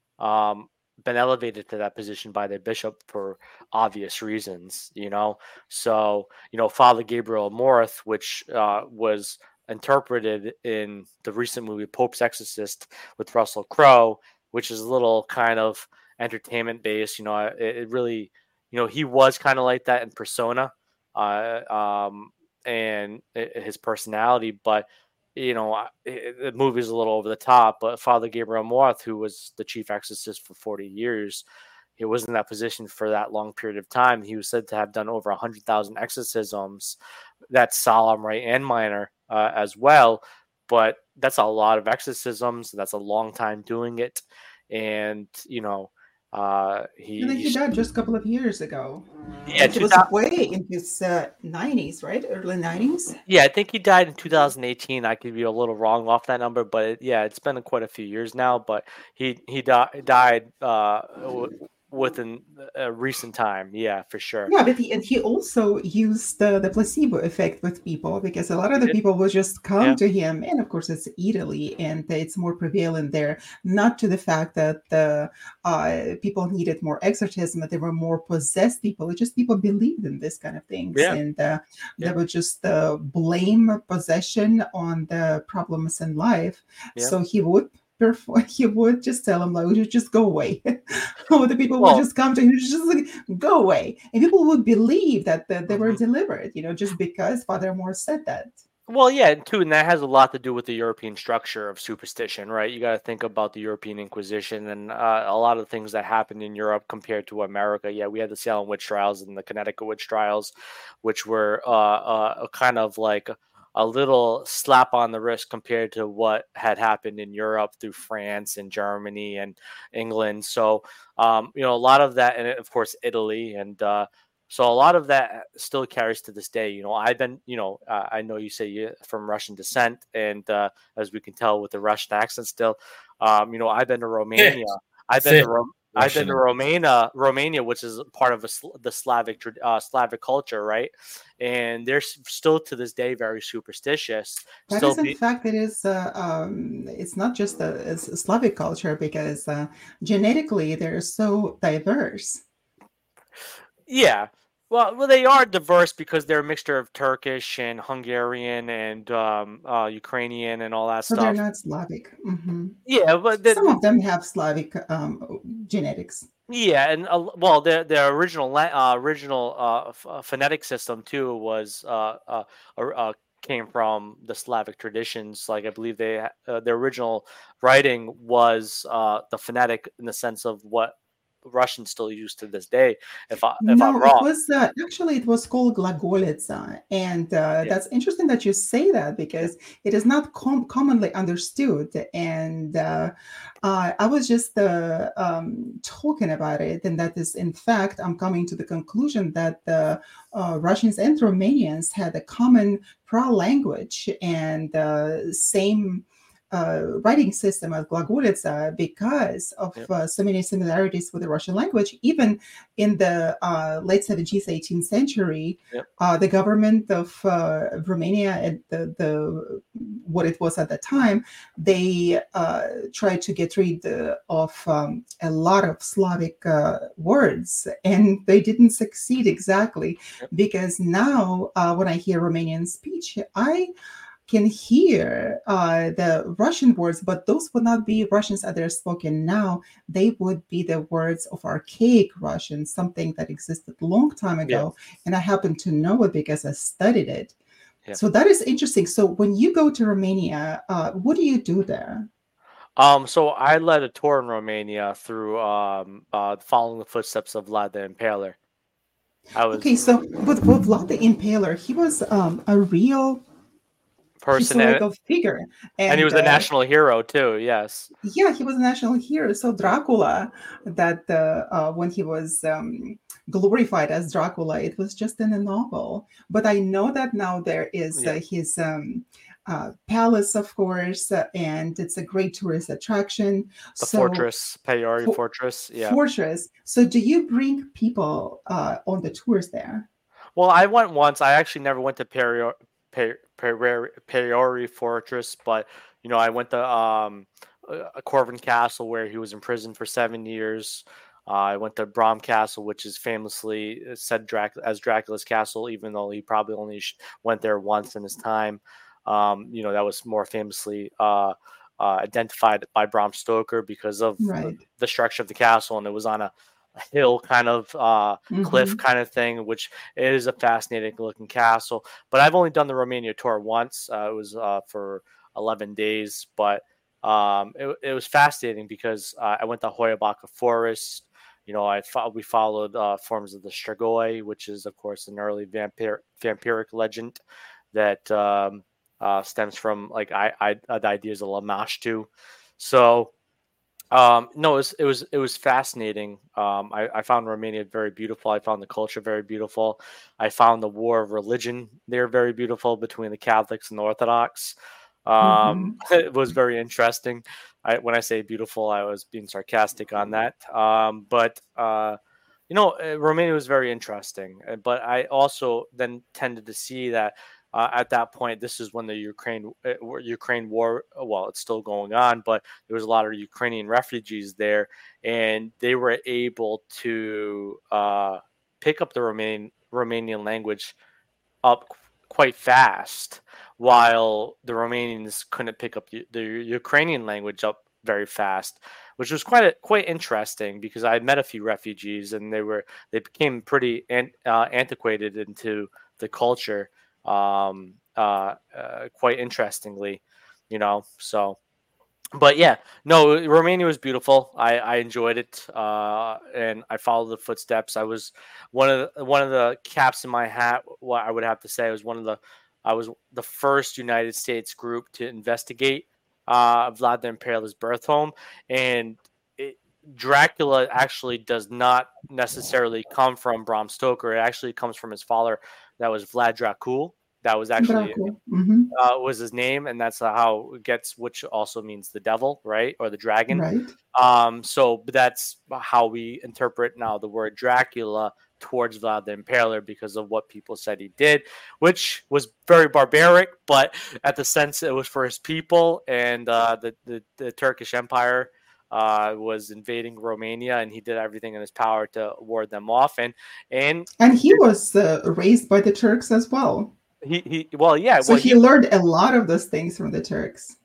um, been elevated to that position by their bishop for obvious reasons, you know. So, you know, Father Gabriel Amorth, which uh, was interpreted in the recent movie Pope's Exorcist with Russell Crowe, which is a little kind of entertainment based. You know, it, it really, you know, he was kind of like that in persona uh, um, and his personality, but you know, it, the movie's a little over the top, but Father Gabriel Amorth, who was the chief exorcist for forty years, he was in that position for that long period of time. He was said to have done over one hundred thousand exorcisms. That's solemn, right, and minor uh, as well. But that's a lot of exorcisms. That's a long time doing it. And, you know, uh, he... And then he died just a couple of years ago. Yeah, it was way in his uh, nineties, right? Early nineties? Yeah, I think he died in two thousand eighteen. I could be a little wrong off that number, but it, yeah, it's been quite a few years now. But he he di- died uh, w- within a recent time. Yeah, for sure. Yeah, but he, and he also used the, the placebo effect with people, because a lot of the people will just come yeah. to him. And of course, it's Italy, and it's more prevalent there. Not to the fact that the uh, people needed more exorcism, but there were more possessed people. It's just people believed in this kind of things. Yeah. And uh, yeah. they would just uh, blame possession on the problems in life. Yeah. So he would Therefore, he would just tell them, like, would just go away. Or the people well, would just come to him, just like, go away. And people would believe that, that they were delivered, you know, just because Father Amorth said that. Well, yeah, too, and that has a lot to do with the European structure of superstition, right? You got to think about the European Inquisition and uh, a lot of the things that happened in Europe compared to America. Yeah, we had the Salem witch trials and the Connecticut witch trials, which were uh, uh, kind of like a little slap on the wrist compared to what had happened in Europe through France and Germany and England. So, um, you know, a lot of that, and of course, Italy. And uh, so a lot of that still carries to this day. You know, I've been, you know, uh, I know you say you're from Russian descent. And uh, as we can tell with the Russian accent still, um, you know, I've been to Romania. I've been to Rome. I've been to Romania, Romania, which is part of a, the Slavic uh, Slavic culture, right? And they're still to this day very superstitious. That still is, in be- fact, it is. Uh, um, it's not just a, a Slavic culture, because uh, genetically they're so diverse. Yeah. Well, well, they are diverse because they're a mixture of Turkish and Hungarian and um, uh, Ukrainian and all that so stuff. So they're not Slavic. Mm-hmm. Yeah, but the, some of them have Slavic um, genetics. Yeah, and uh, well, their their original uh, original uh, f- phonetic system too was uh, uh, uh, came from the Slavic traditions. Like I believe they uh, their original writing was uh, the phonetic in the sense of what Russians still use to this day. If I if no, I'm wrong, it was uh, actually it was called Glagolitsa, and uh, yeah. that's interesting that you say that, because it is not com- commonly understood. And uh, uh, I was just uh, um, talking about it, and that is, in fact, I'm coming to the conclusion that the uh, Russians and Romanians had a common pra-language and uh, same. Uh, writing system of Glagolitsa, because of yep. uh, so many similarities with the Russian language. Even in the uh, late seventeenth, eighteenth century, yep. uh, the government of uh, Romania, and the, the what it was at the time, they uh, tried to get rid of um, a lot of Slavic uh, words, and they didn't succeed exactly, yep. because now uh, when I hear Romanian speech, I can hear uh, the Russian words, but those would not be Russians as they're spoken now. They would be the words of archaic Russian, something that existed a long time ago. Yeah. And I happen to know it because I studied it. Yeah. So that is interesting. So when you go to Romania, uh, what do you do there? Um, so I led a tour in Romania through um, uh, following the footsteps of Vlad the Impaler. I was Okay, so with, with Vlad the Impaler, he was um, a real person, and, historical figure, and, and he was a uh, national hero too. Yes. yeah, he was a national hero. So Dracula, that uh, uh, when he was um, glorified as Dracula, it was just in a novel. But I know that now there is Yeah. uh, his um, uh, palace, of course, uh, and it's a great tourist attraction. The So fortress, Payori for, Fortress. Yeah. fortress. So do you bring people uh, on the tours there? Well, I went once. I actually never went to Peri- Per- Per- Payori Fortress, but you know, I went to um, uh, Corvin Castle where he was imprisoned for seven years. Uh, I went to Brom Castle, which is famously said Drac- as Dracula's castle, even though he probably only sh- went there once in his time. Um, you know, that was more famously uh, uh, identified by Bram Stoker because of Right. the structure of the castle, and it was on a, a hill kind of uh, Mm-hmm. cliff kind of thing, which is a fascinating looking castle. But I've only done the Romania tour once. Uh, it was uh, for eleven days, but um, it, it was fascinating because uh, I went to Hoia Baca Forest. You know, I fo- we followed uh, forms of the Strigoi, which is, of course, an early vampire vampiric legend that um, uh, stems from like I, I the ideas of Lamashtu. So um, no, it was it was it was fascinating. Um, I, I found Romania very beautiful. I found the culture very beautiful. I found the war of religion there very beautiful between the Catholics and the Orthodox. Mm-hmm. Um, it was very interesting. I, when I say beautiful, I was being sarcastic on that. Um, but uh, you know, uh, Romania was very interesting. Uh, But I also then tended to see that uh, at that point, this is when the Ukraine uh, war- Ukraine war. Well, it's still going on, but there was a lot of Ukrainian refugees there, and they were able to uh, pick up the Romanian Romanian language up qu- quite fast, while the Romanians couldn't pick up the, the Ukrainian language up very fast, which was quite a, quite interesting because I had met a few refugees and they were they became pretty an, uh, antiquated into the culture, um, uh, uh, quite interestingly, you know. So but yeah, no, Romania was beautiful. I, I enjoyed it, uh, and I followed the footsteps. I was one of the, one of the caps in my hat. What I would have to say I was one of the I was the first United States group to investigate uh, Vlad the Impaler's birth home, and it, Dracula actually does not necessarily come from Bram Stoker. It actually comes from his father, that was Vlad Dracul. That was actually Dracula. Mm-hmm. uh, was his name, and that's how it gets, which also means the devil, right, or the dragon. Right. Um, so that's how we interpret now the word Dracula towards Vlad the Impaler because of what people said he did, which was very barbaric, but at the sense it was for his people, and uh, the, the the Turkish Empire uh, was invading Romania, and he did everything in his power to ward them off, and and And he was uh, raised by the Turks as well. he he well yeah So well he he learned a lot of those things from the Turks.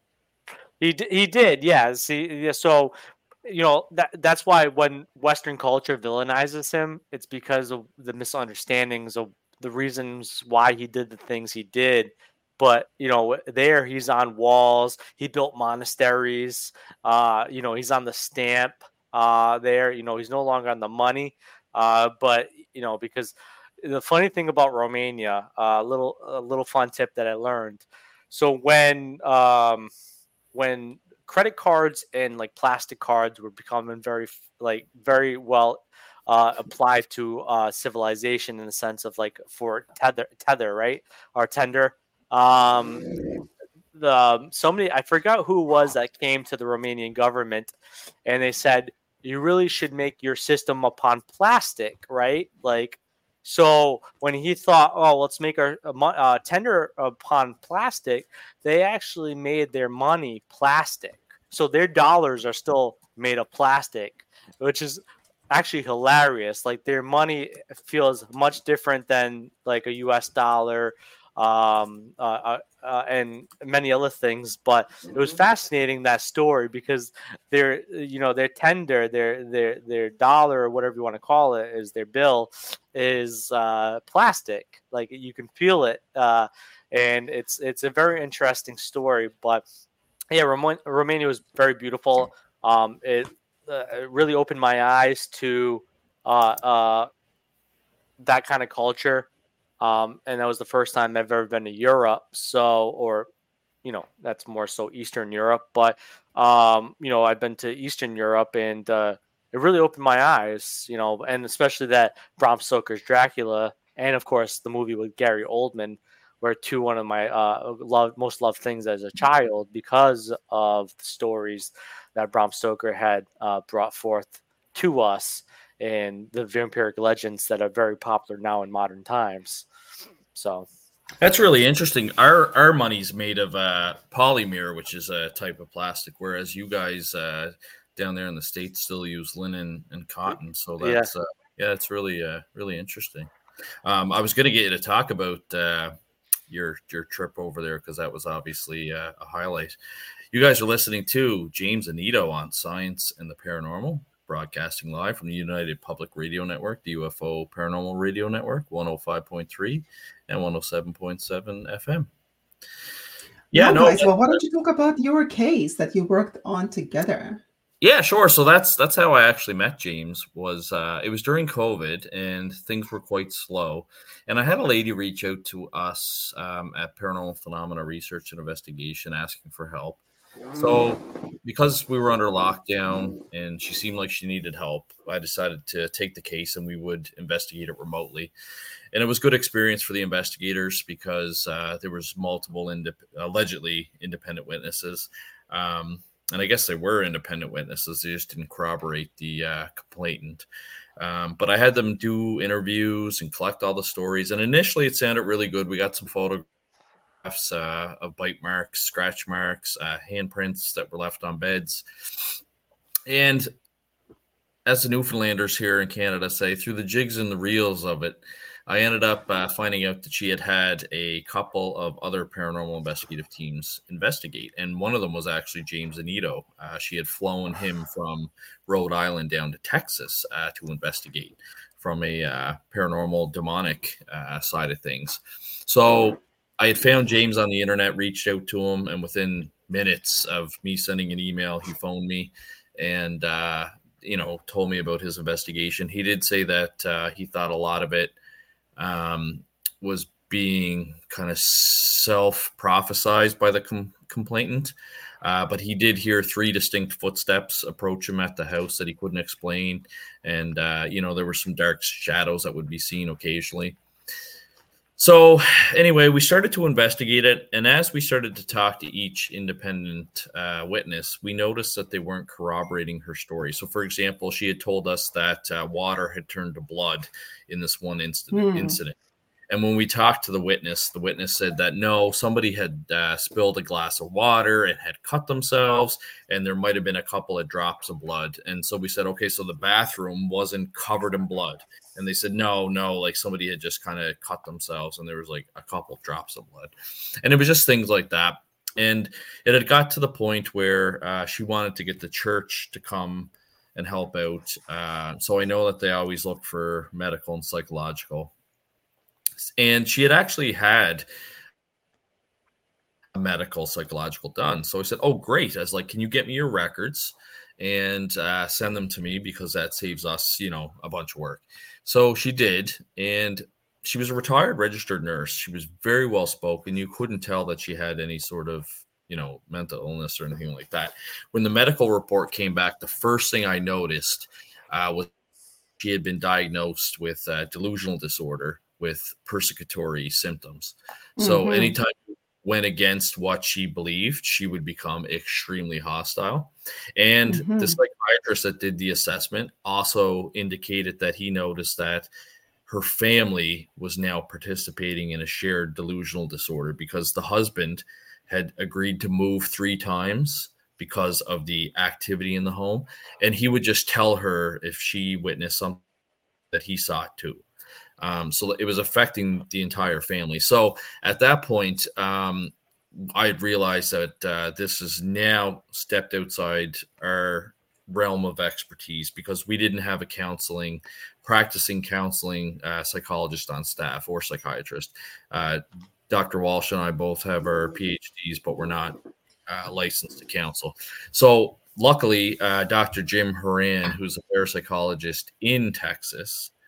He d- he did, yeah. See, yeah, so you know that that's why when Western culture villainizes him, it's because of the misunderstandings of the reasons why he did the things he did. But you know, there he's on walls. He built monasteries. Uh, you know, he's on the stamp. Uh, there, you know, he's no longer on the money. Uh, but you know, because the funny thing about Romania, a uh, little a little fun tip that I learned. So when um when credit cards and like plastic cards were becoming very like very well uh, applied to uh, civilization in the sense of like for tether tether right or tender um the um, somebody I forgot who it was that came to the Romanian government and they said you really should make your system upon plastic, right? Like so when he thought, oh, let's make our uh, uh, tender upon plastic, they actually made their money plastic. So their dollars are still made of plastic, which is actually hilarious. Like their money feels much different than like a U S dollar um, uh, uh, uh, and many other things. But it was fascinating that story because their, you know, their tender, their their their dollar or whatever you want to call it, is their bill is uh, plastic. Like you can feel it, uh, and it's it's a very interesting story. But yeah, Rom- Romania was very beautiful. Um, it, uh, it really opened my eyes to uh, uh, that kind of culture. Um, and that was the first time I've ever been to Europe. So, or, you know, that's more so Eastern Europe. But, um, you know, I've been to Eastern Europe, and uh, it really opened my eyes, you know, and especially that Bram Stoker's Dracula, and of course the movie with Gary Oldman, were two one of my uh, love, most loved things as a child because of the stories that Bram Stoker had uh, brought forth to us and the vampiric legends that are very popular now in modern times. So that's really interesting. Our our money's made of uh, polymer, which is a type of plastic, whereas you guys uh, down there in the States still use linen and cotton. So that's yeah, uh, yeah it's really uh, really interesting. Um, I was going to get you to talk about uh, your your trip over there because that was obviously uh, a highlight. You guys are listening to James Anito on Science and the Paranormal, broadcasting live from the United Public Radio Network, the U F O Paranormal Radio Network, one oh five point three and one oh seven point seven F M. Yeah, no, guys, well, why don't you talk about your case that you worked on together? Yeah, sure. So that's that's how I actually met James. Was uh, it was during COVID and things were quite slow, and I had a lady reach out to us um, at Paranormal Phenomena Research and Investigation asking for help. So because we were under lockdown and she seemed like she needed help, I decided to take the case and we would investigate it remotely. And it was good experience for the investigators because uh, there was multiple indep- allegedly independent witnesses. Um, and I guess they were independent witnesses. They just didn't corroborate the uh, complainant. Um, but I had them do interviews and collect all the stories. And initially it sounded really good. We got some photographs Uh, of bite marks, scratch marks, uh, handprints that were left on beds. And as the Newfoundlanders here in Canada say, through the jigs and the reels of it, I ended up uh, finding out that she had had a couple of other paranormal investigative teams investigate. And one of them was actually James Anito. Uh, she had flown him from Rhode Island down to Texas uh, to investigate from a uh, paranormal demonic uh, side of things. So I had found James on the internet, reached out to him, and within minutes of me sending an email, he phoned me and, uh, you know, told me about his investigation. He did say that uh, he thought a lot of it um, was being kind of self-prophesized by the com- complainant, uh, but he did hear three distinct footsteps approach him at the house that he couldn't explain. And, uh, you know, there were some dark shadows that would be seen occasionally. So anyway, we started to investigate it. And as we started to talk to each independent uh, witness, we noticed that they weren't corroborating her story. So, for example, she had told us that uh, water had turned to blood in this one incident. Hmm. incident. And when we talked to the witness, the witness said that, no, somebody had uh, spilled a glass of water and had cut themselves, and there might have been a couple of drops of blood. And so we said, okay, so the bathroom wasn't covered in blood. And they said, no, no, like somebody had just kind of cut themselves and there was like a couple drops of blood. And it was just things like that. And it had got to the point where uh, she wanted to get the church to come and help out. Uh, so I know that they always look for medical and psychological. And she had actually had a medical psychological done. So I said, oh, great. I was like, can you get me your records and uh, send them to me? Because that saves us, you know, a bunch of work. So she did. And she was a retired registered nurse. She was very well spoken. You couldn't tell that she had any sort of, you know, mental illness or anything like that. When the medical report came back, the first thing I noticed uh, was she had been diagnosed with uh, delusional disorder with persecutory symptoms. So Mhm. anytime you went against what she believed, she would become extremely hostile. And the Mhm. psychiatrist that did the assessment also indicated that he noticed that her family was now participating in a shared delusional disorder because the husband had agreed to move three times because of the activity in the home. And he would just tell her if she witnessed something that he saw it too. Um, so it was affecting the entire family. So at that point, um, I had realized that uh, this is now stepped outside our realm of expertise because we didn't have a counseling, practicing counseling uh, psychologist on staff or psychiatrist. Uh, Doctor Walsh and I both have our P H Ds, but we're not uh, licensed to counsel. So luckily, uh, Doctor Jim Horan, who's a parapsychologist in Texas,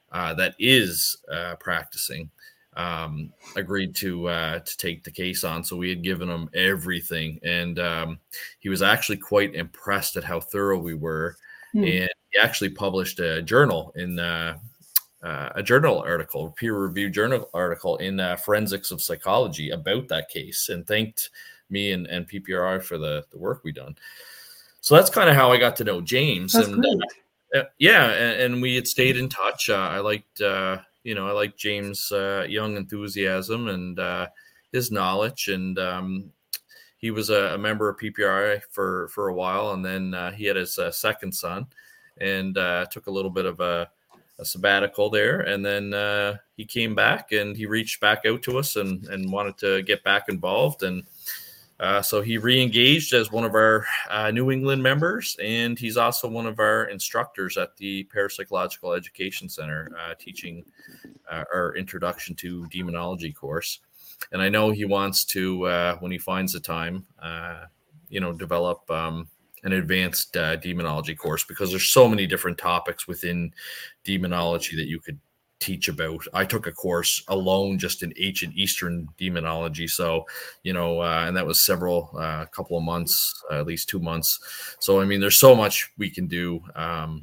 uh, that is uh, practicing um, agreed to uh, to take the case on. So we had given him everything, and um, he was actually quite impressed at how thorough we were. Hmm. And he actually published a journal in uh, uh, a journal article, peer-reviewed journal article in uh, Forensics of Psychology about that case, and thanked me and, and P P R I for the, the work we done. So that's kind of how I got to know James. That's and great. uh, yeah, and, and we had stayed in touch. Uh, I liked, uh, you know, I liked James' uh, young enthusiasm and uh, his knowledge. And um, he was a, a member of P P R I for, for a while, and then uh, he had his uh, second son, and uh, took a little bit of a, a sabbatical there. And then uh, he came back, and he reached back out to us and, and wanted to get back involved. And Uh, so he re-engaged as one of our uh, New England members, and he's also one of our instructors at the Parapsychological Education Center, uh, teaching uh, our Introduction to Demonology course. And I know he wants to, uh, when he finds the time, uh, you know, develop um, an advanced uh, demonology course, because there's so many different topics within demonology that you could teach about. I took a course alone just in ancient Eastern demonology. So, you know, uh, and that was several, a uh, couple of months, uh, at least two months. So, I mean, there's so much we can do. Um,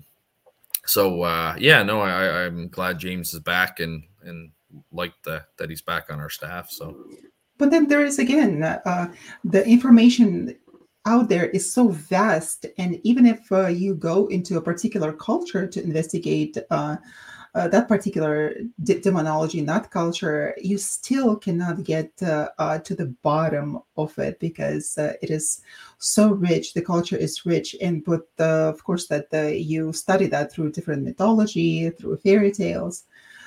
so, uh, yeah, no, I, I'm glad James is back, and, and like the, that he's back on our staff. So, but then there is, again, uh, the information out there is so vast. And even if uh, you go into a particular culture to investigate uh, Uh, that particular de- demonology in that culture, you still cannot get uh, uh, to the bottom of it, because uh, it is so rich. The culture is rich, and but uh, of course that uh, you study that through different mythology, through fairy tales,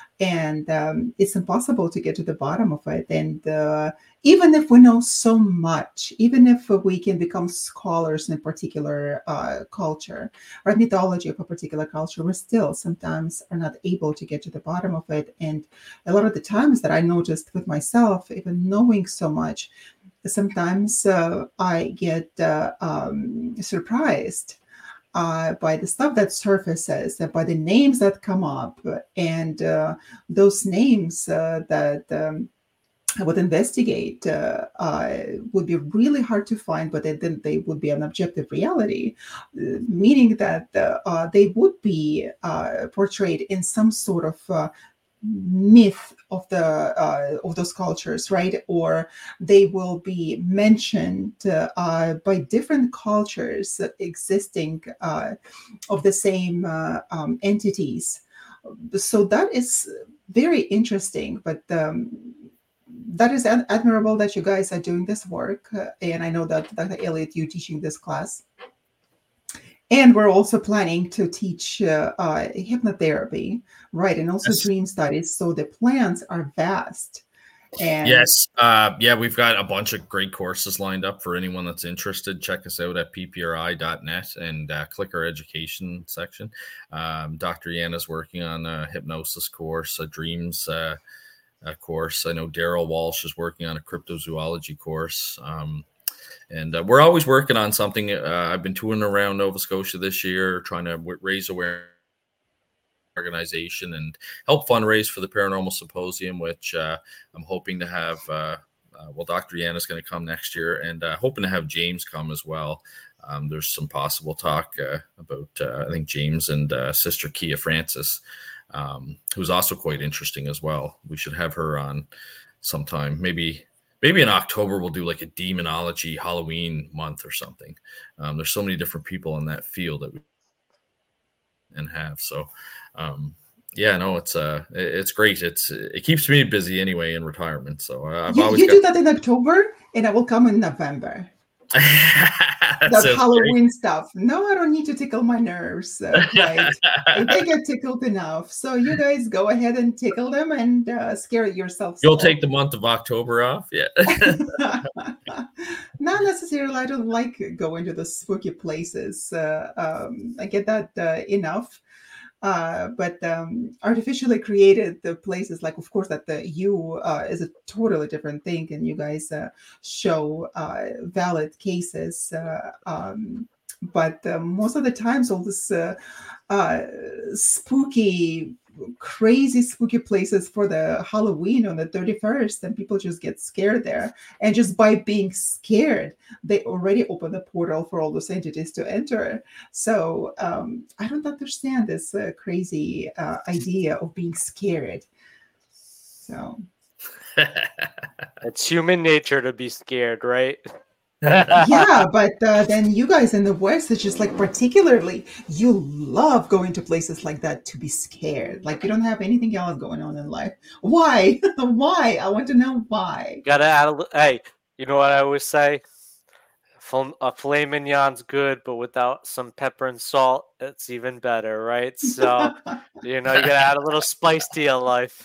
and um, it's impossible to get to the bottom of it. And uh, even if we know so much, even if we can become scholars in a particular uh, culture or mythology of a particular culture, we still sometimes are not able to get to the bottom of it. And a lot of the times that I noticed with myself, even knowing so much, sometimes uh, I get uh, um, surprised Uh, by the stuff that surfaces, uh, by the names that come up, and uh, those names uh, that um, I would investigate uh, uh, would be really hard to find, but then they would be an objective reality, uh, meaning that uh, uh, they would be uh, portrayed in some sort of uh, myth of the uh, of those cultures, right? Or they will be mentioned uh, uh, by different cultures existing uh, of the same uh, um, entities. So that is very interesting, but um, that is ad- admirable that you guys are doing this work. Uh, and I know that Doctor Elliott, you teaching this class. And we're also planning to teach uh, uh, hypnotherapy, right? And also yes. dream studies. So the plans are vast. And yes. Uh, yeah, we've got a bunch of great courses lined up for anyone that's interested. Check us out at p p r i dot net and uh, click our education section. Um, Doctor Yana's working on a hypnosis course, a dreams uh, a course. I know Daryl Walsh is working on a cryptozoology course. Um, And uh, we're always working on something. Uh, I've been touring around Nova Scotia this year, trying to w- raise awareness organization and help fundraise for the Paranormal Symposium, which uh, I'm hoping to have. Uh, uh, well, Doctor Yan is going to come next year, and uh, hoping to have James come as well. Um, there's some possible talk uh, about, uh, I think, James and uh, Sister Kia Francis, um, who's also quite interesting as well. We should have her on sometime, maybe. Maybe in October, we'll do like a demonology Halloween month or something. Um, there's so many different people in that field that we and have. So, um, yeah, no, it's uh, it's great. It's it keeps me busy anyway in retirement. So I've you, always you got... do that in October, and I will come in November. That Halloween great. Stuff. No, I don't need to tickle my nerves. Uh, right? They get tickled enough. So you guys go ahead and tickle them and uh, scare yourselves. You'll take the month of October off? Yeah. Not necessarily. I don't like going to the spooky places. Uh, um, I get that uh, enough. Uh, but um, artificially created the places, like, of course, that the you uh, is a totally different thing, and you guys uh, show uh, valid cases. Uh, um, but uh, most of the times, all this uh, uh, spooky crazy spooky places for the Halloween on the thirty-first, and people just get scared there. And just by being scared, they already open the portal for all those entities to enter. So um, I don't understand this uh, crazy uh, idea of being scared. So it's human nature to be scared, right? Yeah, but uh, then you guys in the West, it's just like particularly you love going to places like that to be scared. Like you don't have anything else going on in life. Why? Why? I want to know why. Gotta add a li- hey, you know what I always say? Fil- A filet mignon's good, but without some pepper and salt, it's even better, right? So, you know, you gotta add a little spice to your life.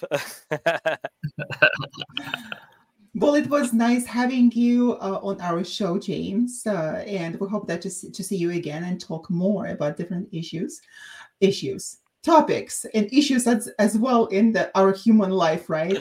Well, it was nice having you uh, on our show, James, uh, and we hope that to see, to see you again and talk more about different issues, issues, topics, and issues as, as well in the, our human life, right?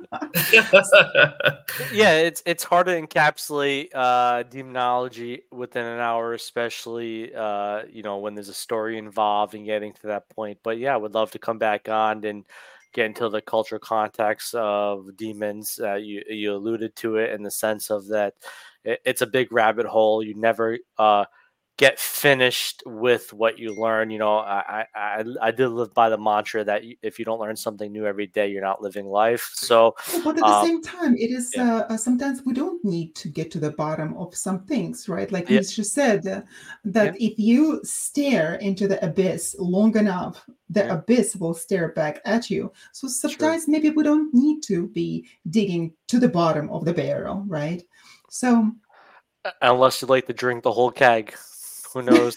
Yeah, it's it's hard to encapsulate uh, demonology within an hour, especially uh, you know when there's a story involved and getting to that point. But yeah, I would love to come back on and get into the cultural context of demons. Uh, you you alluded to it in the sense of that it, it's a big rabbit hole. You never uh, get finished with what you learn. You know, I, I I did live by the mantra that if you don't learn something new every day, you're not living life. So, But at the um, same time, it is yeah, uh, uh, sometimes we don't need to get to the bottom of some things, right? Like yeah, you just said, uh, yeah, that if you stare into the abyss long enough, the yeah, abyss will stare back at you. So true. sometimes maybe we don't need to be digging to the bottom of the barrel, right? So. Unless you like to drink the whole keg, who knows?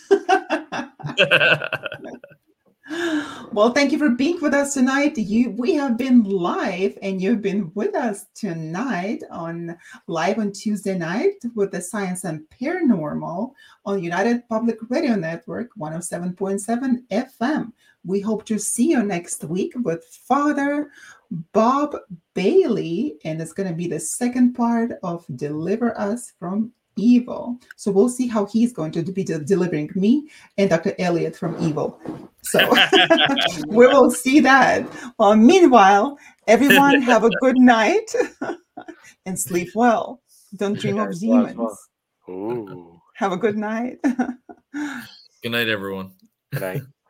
Well, thank you for being with us tonight. You, we have been live, and you've been with us tonight on live on Tuesday night with the Science and Paranormal on United Public Radio Network, one oh seven point seven F M. We hope to see you next week with Father Bob Bailey, and it's going to be the second part of Deliver Us from Evil. So we'll see how he's going to be de- delivering me and Doctor Elliot from evil. So we will see that. Well, meanwhile, everyone have a good night and sleep well. Don't dream of demons. Ooh. Have a good night. Good night, everyone. Good night.